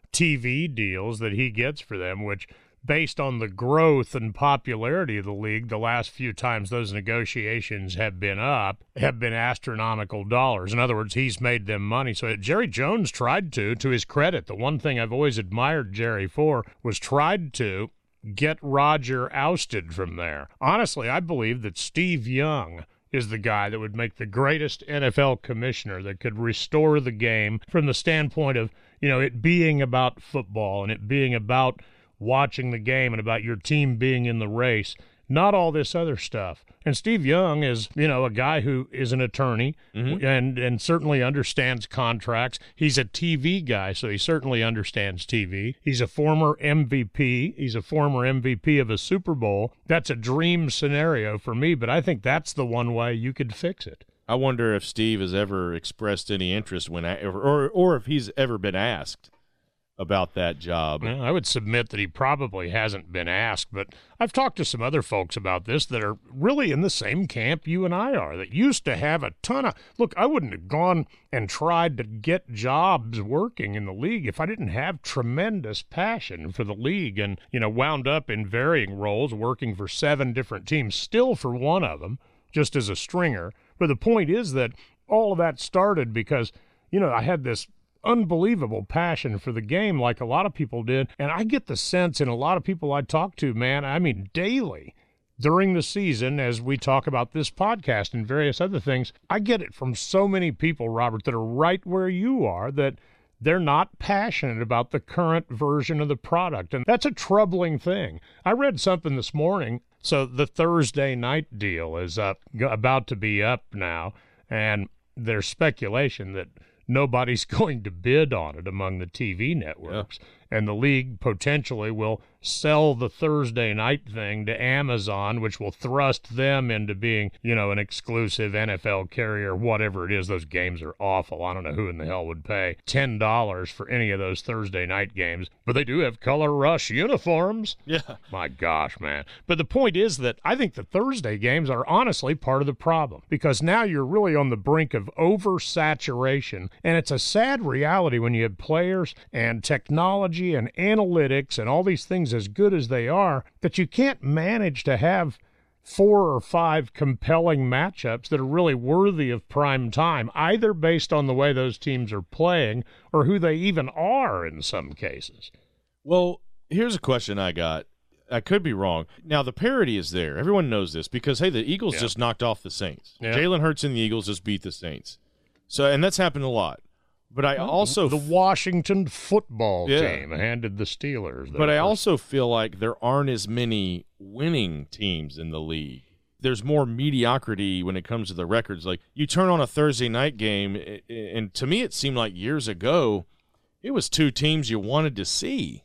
T V deals that he gets for them, which, based on the growth and popularity of the league, the last few times those negotiations have been up, have been astronomical dollars. In other words, he's made them money. So Jerry Jones tried to, to his credit, the one thing I've always admired Jerry for was tried to get Roger ousted from there. Honestly, I believe that Steve Young is the guy that would make the greatest N F L commissioner, that could restore the game from the standpoint of, you know, it being about football and it being about watching the game and about your team being in the race, not all this other stuff. And Steve Young is, you know, a guy who is an attorney mm-hmm. and, and certainly understands contracts. He's a T V guy, so he certainly understands T V. He's a former M V P. He's a former M V P of a Super Bowl. That's a dream scenario for me, but I think that's the one way you could fix it. I wonder if Steve has ever expressed any interest when, or, or, or if he's ever been asked about that job. Well, I would submit that he probably hasn't been asked, but I've talked to some other folks about this that are really in the same camp you and I are, that used to have a ton of – look, I wouldn't have gone and tried to get jobs working in the league if I didn't have tremendous passion for the league and, you know, wound up in varying roles, working for seven different teams, still for one of them, just as a stringer. But the point is that all of that started because, you know, I had this – unbelievable passion for the game like a lot of people did. And I get the sense in a lot of people I talk to, man, I mean, daily during the season, as we talk about this podcast and various other things, I get it from so many people, Robert, that are right where you are, that they're not passionate about the current version of the product. And that's a troubling thing. I read something this morning. So the Thursday night deal is up, about to be up now. And there's speculation that nobody's going to bid on it among the T V networks. Yeah. And the league potentially will sell the Thursday night thing to Amazon, which will thrust them into being, you know, an exclusive N F L carrier, whatever it is. Those games are awful. I don't know who in the hell would pay ten dollars for any of those Thursday night games, but they do have Color Rush uniforms. Yeah. My gosh, man. But the point is that I think the Thursday games are honestly part of the problem, because now you're really on the brink of oversaturation, and it's a sad reality when you have players and technology and analytics and all these things as good as they are, that you can't manage to have four or five compelling matchups that are really worthy of prime time, either based on the way those teams are playing or who they even are in some cases. Well, here's a question I got. I could be wrong. Now, the parity is there. Everyone knows this because, hey, the Eagles yeah. just knocked off the Saints. Yeah. Jalen Hurts and the Eagles just beat the Saints. So, and that's happened a lot. But I also the Washington football yeah. team handed the Steelers. But I also feel like there aren't as many winning teams in the league. There's more mediocrity when it comes to the records. Like, you turn on a Thursday night game, and to me it seemed like years ago it was two teams you wanted to see.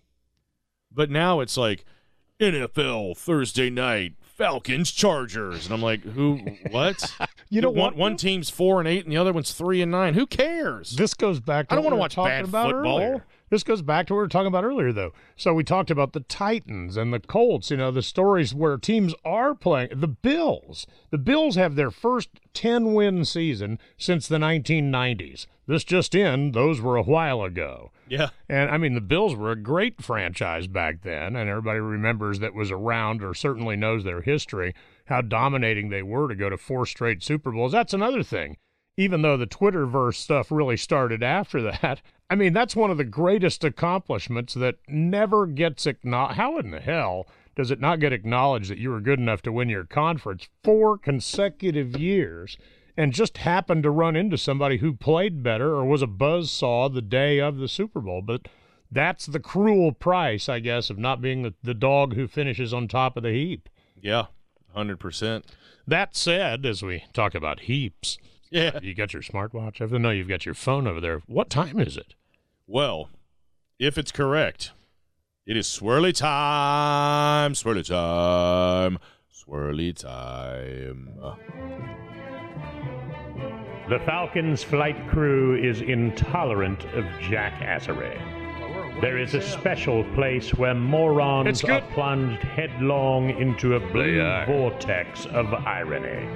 But now it's like N F L Thursday night, Falcons, Chargers, and I'm like, who? What? You know, one, one team's four and eight, and the other one's three and nine. Who cares? This goes back to I don't want to watch bad about football. Earlier. This goes back to what we were talking about earlier, though. So we talked about the Titans and the Colts. You know, the stories where teams are playing. The Bills. The Bills have their first ten-win season since the nineteen nineties. This just in, those were a while ago. Yeah. And, I mean, the Bills were a great franchise back then, and everybody remembers that was around or certainly knows their history, how dominating they were to go to four straight Super Bowls. That's another thing. Even though the Twitterverse stuff really started after that, I mean, that's one of the greatest accomplishments that never gets acknowledged. How in the hell does it not get acknowledged that you were good enough to win your conference four consecutive years and just happened to run into somebody who played better or was a buzzsaw the day of the Super Bowl? But that's the cruel price, I guess, of not being the, the dog who finishes on top of the heap. Yeah, one hundred percent. That said, as we talk about heaps, yeah, you got your smartwatch? I know you've got your phone over there. What time is it? Well, if it's correct, it is swirly time, swirly time, swirly time. The Falcon's flight crew is intolerant of jackassery. There is a special place where morons are plunged headlong into a blue vortex of irony,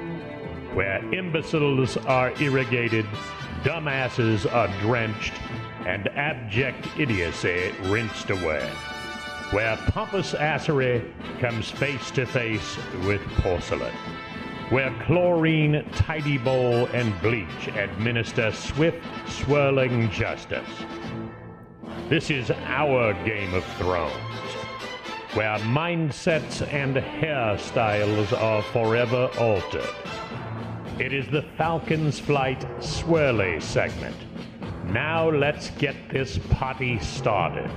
where imbeciles are irrigated, dumbasses are drenched, and abject idiocy rinsed away, where pompous assery comes face to face with porcelain, where chlorine, tidy bowl, and bleach administer swift, swirling justice. This is our Game of Thrones, where mindsets and hairstyles are forever altered. It is the Falcon's Flight Swirly segment. Now let's get this party started.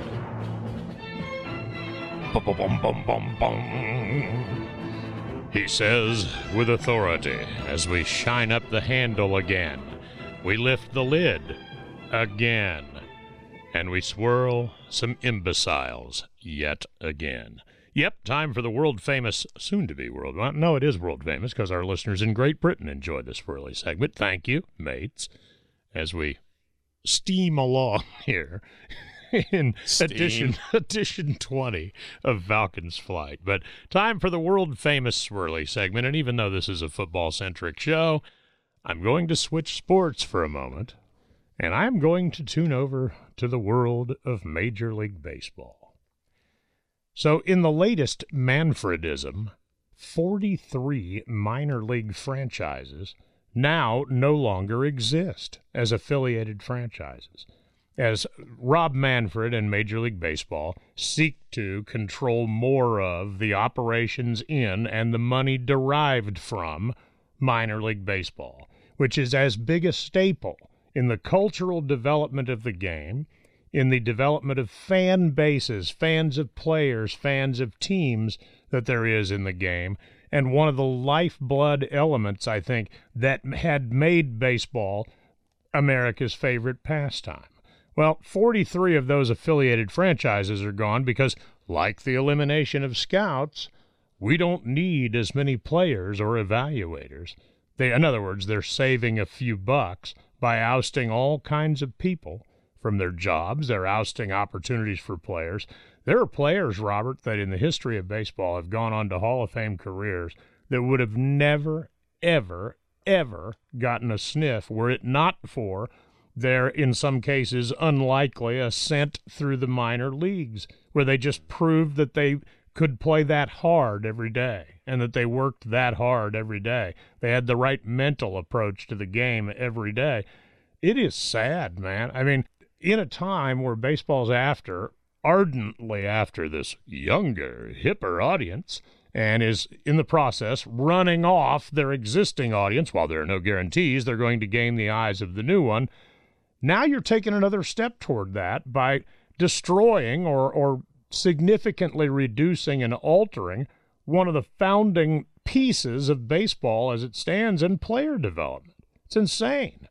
He says with authority as we shine up the handle again. We lift the lid again. And we swirl some imbeciles yet again. Yep, time for the world-famous, soon-to-be world, well, no, it is world-famous because our listeners in Great Britain enjoy this swirly segment. Thank you, mates, as we steam along here in Steam. edition edition twenty of Falcon's Flight. But time for the world-famous swirly segment, and even though this is a football-centric show, I'm going to switch sports for a moment, and I'm going to tune over to the world of Major League Baseball. So in the latest Manfredism, forty-three minor league franchises now no longer exist as affiliated franchises, as Rob Manfred and Major League Baseball seek to control more of the operations in and the money derived from minor league baseball, which is as big a staple in the cultural development of the game, in the development of fan bases, fans of players, fans of teams that there is in the game, and one of the lifeblood elements, I think, that had made baseball America's favorite pastime. Well, forty-three of those affiliated franchises are gone because, like the elimination of scouts, we don't need as many players or evaluators. They, in other words, they're saving a few bucks by ousting all kinds of people from their jobs. They're ousting opportunities for players. There are players, Robert, that in the history of baseball have gone on to Hall of Fame careers that would have never, ever, ever gotten a sniff were it not for their, in some cases, unlikely ascent through the minor leagues, where they just proved that they could play that hard every day and that they worked that hard every day. They had the right mental approach to the game every day. It is sad, man. I mean, in a time where baseball's after, ardently after this younger, hipper audience, and is in the process running off their existing audience, while there are no guarantees they're going to gain the eyes of the new one, now you're taking another step toward that by destroying or, or significantly reducing and altering one of the founding pieces of baseball as it stands in player development. It's insane.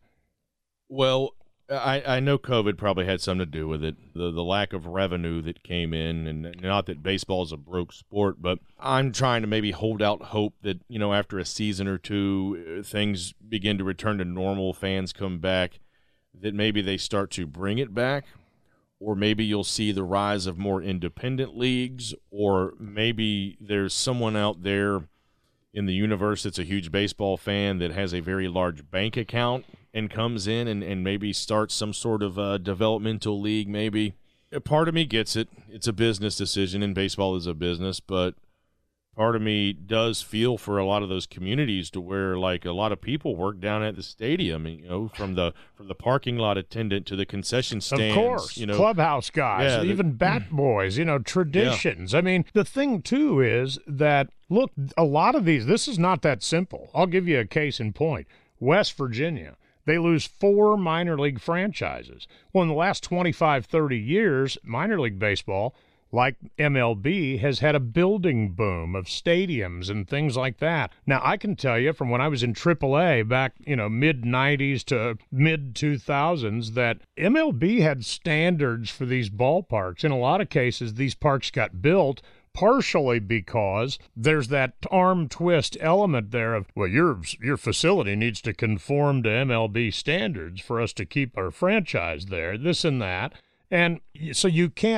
Well, I, I know COVID probably had something to do with it, the the lack of revenue that came in, and not that baseball is a broke sport, but I'm trying to maybe hold out hope that, you know, after a season or two, things begin to return to normal, fans come back, that maybe they start to bring it back, or maybe you'll see the rise of more independent leagues, or maybe there's someone out there in the universe that's a huge baseball fan that has a very large bank account and comes in and, and maybe starts some sort of uh, developmental league maybe. A part of me gets it. It's a business decision, and baseball is a business, but part of me does feel for a lot of those communities to where, like, a lot of people work down at the stadium, you know, from the from the parking lot attendant to the concession stands. Of course, you know, clubhouse guys, yeah, even the, bat boys, you know, traditions. Yeah. I mean, the thing, too, is that, look, a lot of these, this is not that simple. I'll give you a case in point. West Virginia, they lose four minor league franchises. Well, in the last twenty-five, thirty years, minor league baseball, like M L B, has had a building boom of stadiums and things like that. Now, I can tell you from when I was in triple A back, you know, mid nineties to mid two thousands, that M L B had standards for these ballparks. In a lot of cases, these parks got built partially because there's that arm twist element there of, well, your your facility needs to conform to M L B standards for us to keep our franchise there, this and that. And so you can't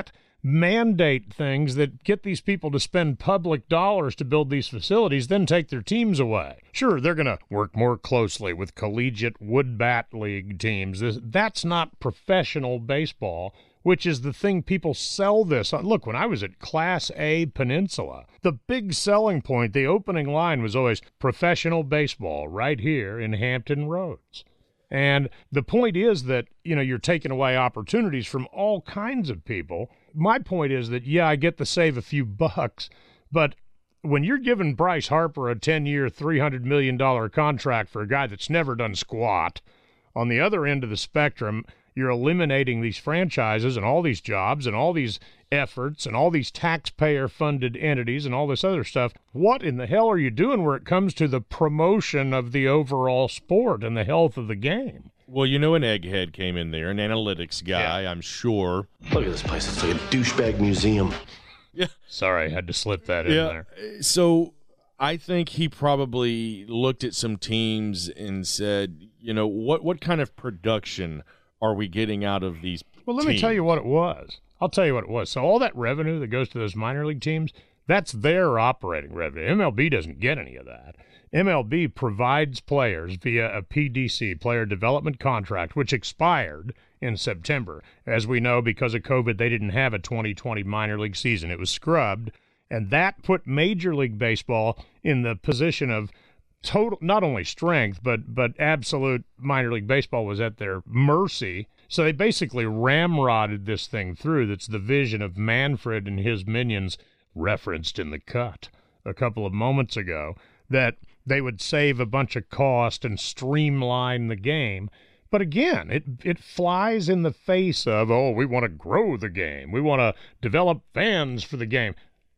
mandate things that get these people to spend public dollars to build these facilities, then take their teams away. Sure, they're going to work more closely with collegiate wood bat league teams. This, that's not professional baseball, which is the thing people sell this on. Look, when I was at Class A Peninsula, the big selling point, the opening line was always professional baseball right here in Hampton Roads. And the point is that, you know, you're taking away opportunities from all kinds of people. My point is that, yeah, I get to save a few bucks, but when you're giving Bryce Harper a ten-year, three hundred million dollars contract for a guy that's never done squat, on the other end of the spectrum, you're eliminating these franchises and all these jobs and all these efforts and all these taxpayer-funded entities and all this other stuff. What in the hell are you doing where it comes to the promotion of the overall sport and the health of the game? Well, you know, an egghead came in there, an analytics guy, yeah. I'm sure. Look at this place. It's like a douchebag museum. Yeah. Sorry, I had to slip that in yeah. there. So I think he probably looked at some teams and said, you know, what, what kind of production are we getting out of these Well, let teams? me tell you what it was. I'll tell you what it was. So all that revenue that goes to those minor league teams, that's their operating revenue. M L B doesn't get any of that. M L B provides players via a P D C, player development contract, which expired in September. As we know, because of COVID, they didn't have a twenty twenty minor league season. It was scrubbed, and that put Major League Baseball in the position of total, not only strength, but but absolute minor league baseball was at their mercy. So they basically ramrodded this thing through. That's the vision of Manfred and his minions, referenced in the cut a couple of moments ago, that they would save a bunch of cost and streamline the game. But again, it it flies in the face of, oh, we want to grow the game. We want to develop fans for the game.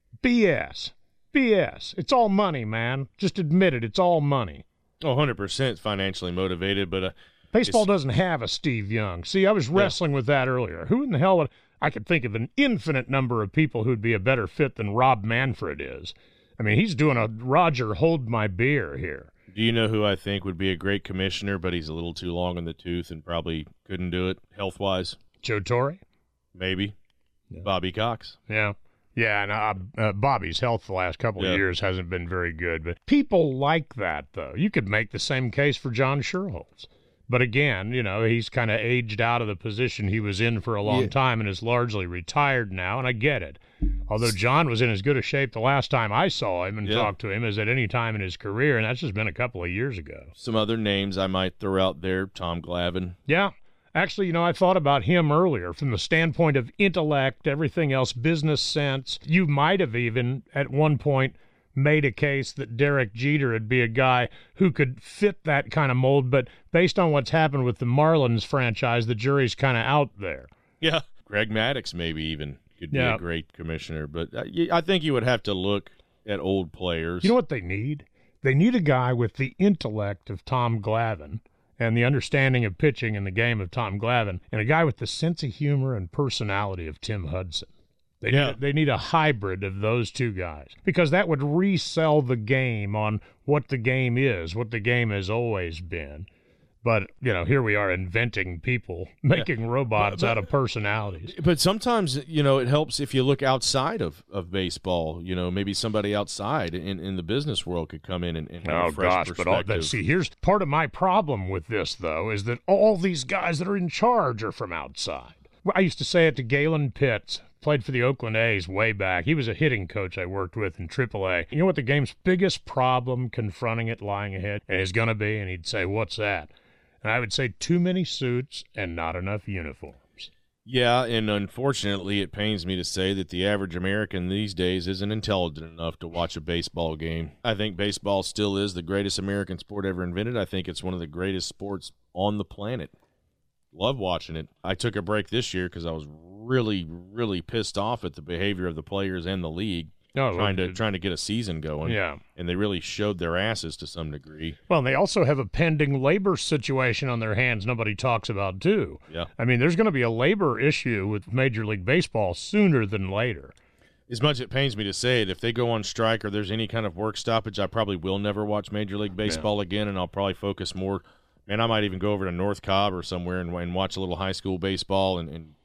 B S. B S. It's all money, man. Just admit it. It's all money. Oh, one hundred percent financially motivated, but uh, baseball doesn't have a Steve Young. See, I was wrestling yeah. with that earlier. Who in the hell would I could think of an infinite number of people who'd be a better fit than Rob Manfred is. I mean, he's doing a Roger hold my beer here. Do you know who I think would be a great commissioner, but he's a little too long in the tooth and probably couldn't do it health-wise? Joe Torre? Maybe. Yeah. Bobby Cox. Yeah. Yeah, and uh, uh, Bobby's health the last couple yeah. of years hasn't been very good. But people like that, though. You could make the same case for John Schuerholz. But again, you know, he's kind of aged out of the position he was in for a long yeah. time and is largely retired now, and I get it. Although John was in as good a shape the last time I saw him and yeah. talked to him as at any time in his career, and that's just been a couple of years ago. Some other names I might throw out there, Tom Glavine. Yeah. Actually, you know, I thought about him earlier from the standpoint of intellect, everything else, business sense. You might have even, at one point, made a case that Derek Jeter would be a guy who could fit that kind of mold, but based on what's happened with the Marlins franchise, the jury's kind of out there. Yeah. Greg Maddux maybe even could be yeah. a great commissioner, but I think you would have to look at old players. You know what they need? They need a guy with the intellect of Tom Glavine and the understanding of pitching in the game of Tom Glavine, and a guy with the sense of humor and personality of Tim Hudson. They, yeah. need, they need a hybrid of those two guys, because that would resell the game on what the game is, what the game has always been. But, you know, here we are inventing people, making yeah. robots but, but, out of personalities. But sometimes, you know, it helps if you look outside of, of baseball. You know, maybe somebody outside in, in the business world could come in and, and have oh, a fresh gosh, perspective. But all that, see, here's part of my problem with this, though, is that all these guys that are in charge are from outside. I used to say it to Galen Pitts, played for the Oakland A's way back. He was a hitting coach I worked with in triple A. You know what the game's biggest problem confronting it lying ahead is going to be? And he'd say, what's that? And I would say too many suits and not enough uniforms. Yeah, and unfortunately, it pains me to say that the average American these days isn't intelligent enough to watch a baseball game. I think baseball still is the greatest American sport ever invented. I think it's one of the greatest sports on the planet. Love watching it. I took a break this year because I was really, really pissed off at the behavior of the players and the league. Oh, trying well, to trying to get a season going. Yeah. And they really showed their asses to some degree. Well, and they also have a pending labor situation on their hands nobody talks about, too. Yeah. I mean, there's going to be a labor issue with Major League Baseball sooner than later. As much as it pains me to say it, if they go on strike or there's any kind of work stoppage, I probably will never watch Major League Baseball yeah. again, and I'll probably focus more. And I might even go over to North Cobb or somewhere and, and watch a little high school baseball and, and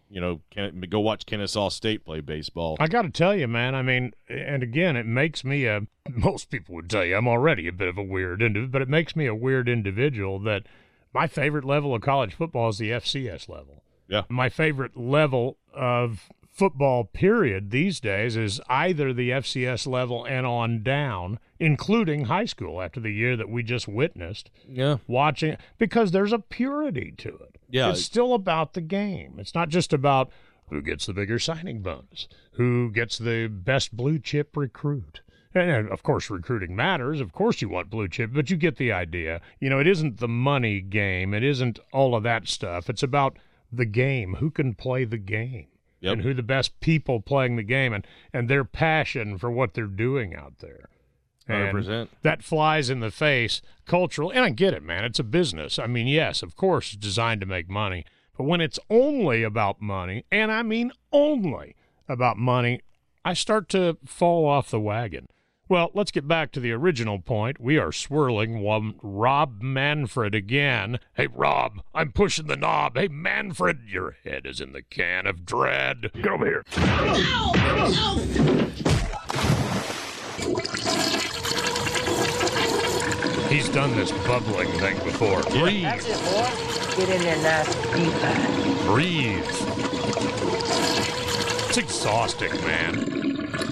you know, can, go watch Kennesaw State play baseball. I got to tell you, man, I mean, and again, it makes me a, most people would tell you I'm already a bit of a weird individual, but it makes me a weird individual that my favorite level of college football is the F C S level. Yeah. My favorite level of football period these days is either the F C S level and on down, including high school after the year that we just witnessed. Yeah. Watching, because there's a purity to it. Yeah. It's still about the game. It's not just about who gets the bigger signing bonus, who gets the best blue chip recruit. And of course, recruiting matters. Of course, you want blue chip, but you get the idea. You know, it isn't the money game. It isn't all of that stuff. It's about the game, who can play the game. Yep. And who the best people playing the game, and, and their passion for what they're doing out there. And one hundred percent. That flies in the face cultural, and I get it, man. It's a business. I mean, yes, of course, it's designed to make money. But when it's only about money, and I mean only about money, I start to fall off the wagon. Well, let's get back to the original point. We are swirling one Rob Manfred again. Hey, Rob, I'm pushing the knob. Hey, Manfred, your head is in the can of dread. Get over here. Ow! Ow! He's done this bubbling thing before. Breathe. That's it, boy. Get in there nice and deep. Breathe. It's exhausting, man.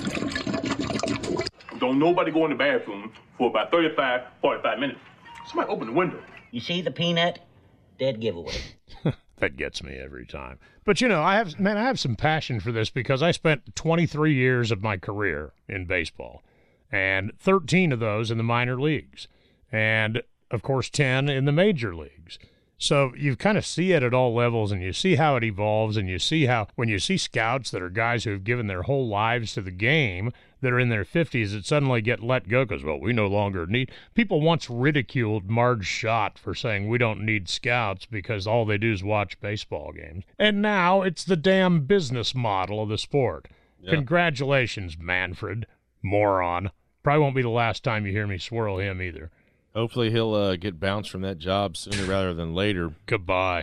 Don't nobody go in the bathroom for about thirty-five, forty-five minutes. Somebody open the window. You see the peanut? Dead giveaway. That gets me every time. But, you know, I have, man, I have some passion for this because I spent twenty-three years of my career in baseball, and thirteen of those in the minor leagues, and, of course, ten in the major leagues. So you kind of see it at all levels, and you see how it evolves, and you see how when you see scouts that are guys who have given their whole lives to the game that are in their fifties that suddenly get let go because, well, we no longer need – people once ridiculed Marge Schott for saying we don't need scouts because all they do is watch baseball games. And now it's the damn business model of the sport. Yeah. Congratulations, Manfred, moron. Probably won't be the last time you hear me swirl him either. Hopefully he'll uh, get bounced from that job sooner rather than later. Goodbye.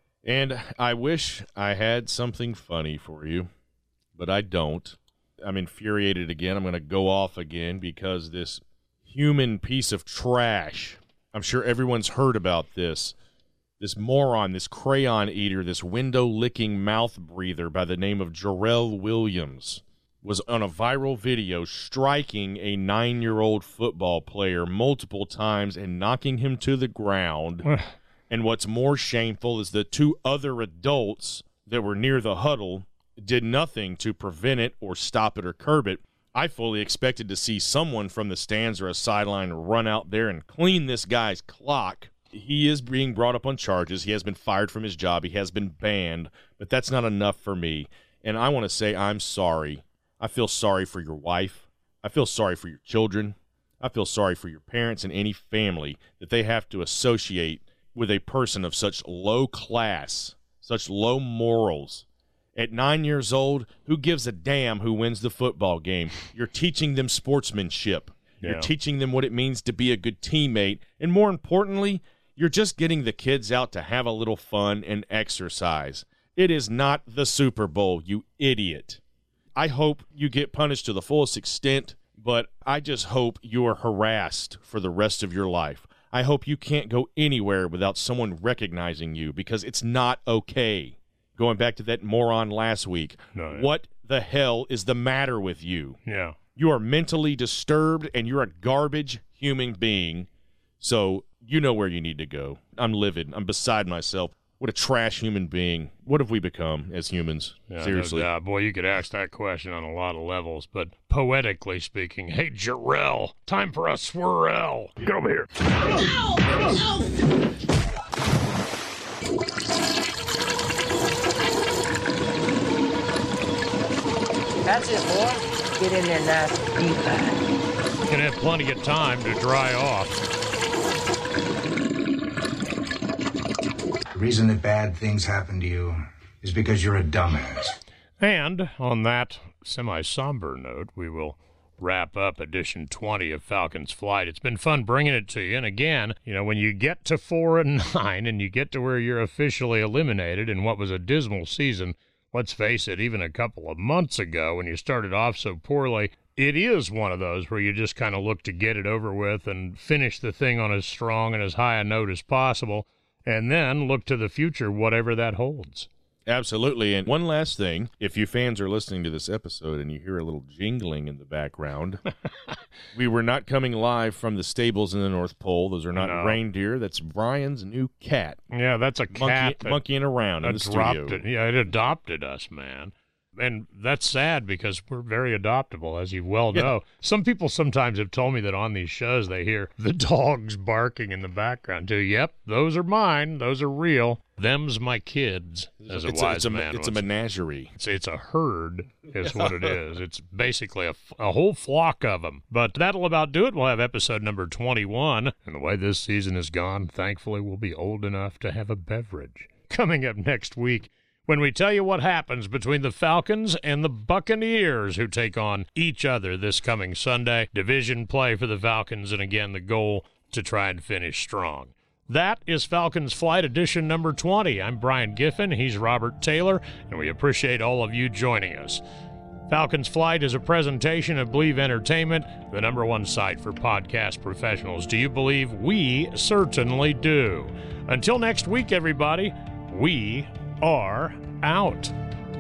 And I wish I had something funny for you, but I don't. I'm infuriated again. I'm going to go off again because this human piece of trash, I'm sure everyone's heard about this, this moron, this crayon eater, this window-licking mouth breather by the name of Jarrell Williams was on a viral video striking a nine-year-old football player multiple times and knocking him to the ground. And what's more shameful is the two other adults that were near the huddle did nothing to prevent it or stop it or curb it. I fully expected to see someone from the stands or a sideline run out there and clean this guy's clock. He is being brought up on charges. He has been fired from his job. He has been banned, but that's not enough for me. And I want to say I'm sorry. I feel sorry for your wife. I feel sorry for your children. I feel sorry for your parents and any family that they have to associate with a person of such low class, such low morals. At nine years old, who gives a damn who wins the football game? You're teaching them sportsmanship. Yeah. You're teaching them what it means to be a good teammate. And more importantly, you're just getting the kids out to have a little fun and exercise. It is not the Super Bowl, you idiot. I hope you get punished to the fullest extent, but I just hope you are harassed for the rest of your life. I hope you can't go anywhere without someone recognizing you because it's not okay. Going back to that moron last week, no, yeah. What the hell is the matter with you? Yeah. You are mentally disturbed, and you're a garbage human being, so you know where you need to go. I'm livid. I'm beside myself. What a trash human being. What have we become as humans? Yeah, Seriously. No doubt. Boy, you could ask that question on a lot of levels, but poetically speaking, hey, Jarrell, time for a swirl. Get over here. Ow! Ow! That's it, boy. Get in there nice and deep. You're gonna have plenty of time to dry off. The reason that bad things happen to you is because you're a dumbass. And on that semi-somber note, we will wrap up edition twenty of Falcons Flight. It's been fun bringing it to you. And again, you know, when you get to four and nine and you get to where you're officially eliminated in what was a dismal season, let's face it, even a couple of months ago when you started off so poorly, it is one of those where you just kind of look to get it over with and finish the thing on as strong and as high a note as possible, and then look to the future, whatever that holds. Absolutely. And one last thing, if you fans are listening to this episode and you hear a little jingling in the background, we were not coming live from the stables in the North Pole. Those are not No. reindeer. That's Brian's new cat. Yeah, that's a cat Monkey, that, monkeying around in the dropped studio. it. Yeah, it adopted us, man. And that's sad because we're very adoptable, as you well Yeah. know. Some people sometimes have told me that on these shows they hear the dogs barking in the background, too. Yep, those are mine. Those are real. Them's my kids, as a it's wise a, it's a, man It's a once- menagerie. It's, it's a herd is what it is. It's basically a, f- a whole flock of them. But that'll about do it. We'll have episode number twenty-one. And the way this season has gone, thankfully we'll be old enough to have a beverage. Coming up next week, when we tell you what happens between the Falcons and the Buccaneers, who take on each other this coming Sunday. Division play for the Falcons, and again, the goal to try and finish strong. That is Falcons Flight edition number twenty. I'm Brian Giffen. He's Robert Taylor, and we appreciate all of you joining us. Falcons Flight is a presentation of Believe Entertainment, the number one site for podcast professionals. Do you believe? We certainly do. Until next week, everybody, we are out.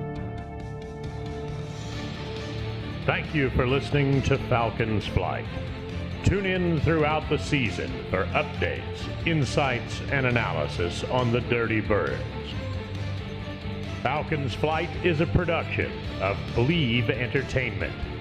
Thank you for listening to Falcons Flight. Tune in throughout the season for updates, insights, and analysis on the Dirty Birds. Falcons Flight is a production of Believe Entertainment.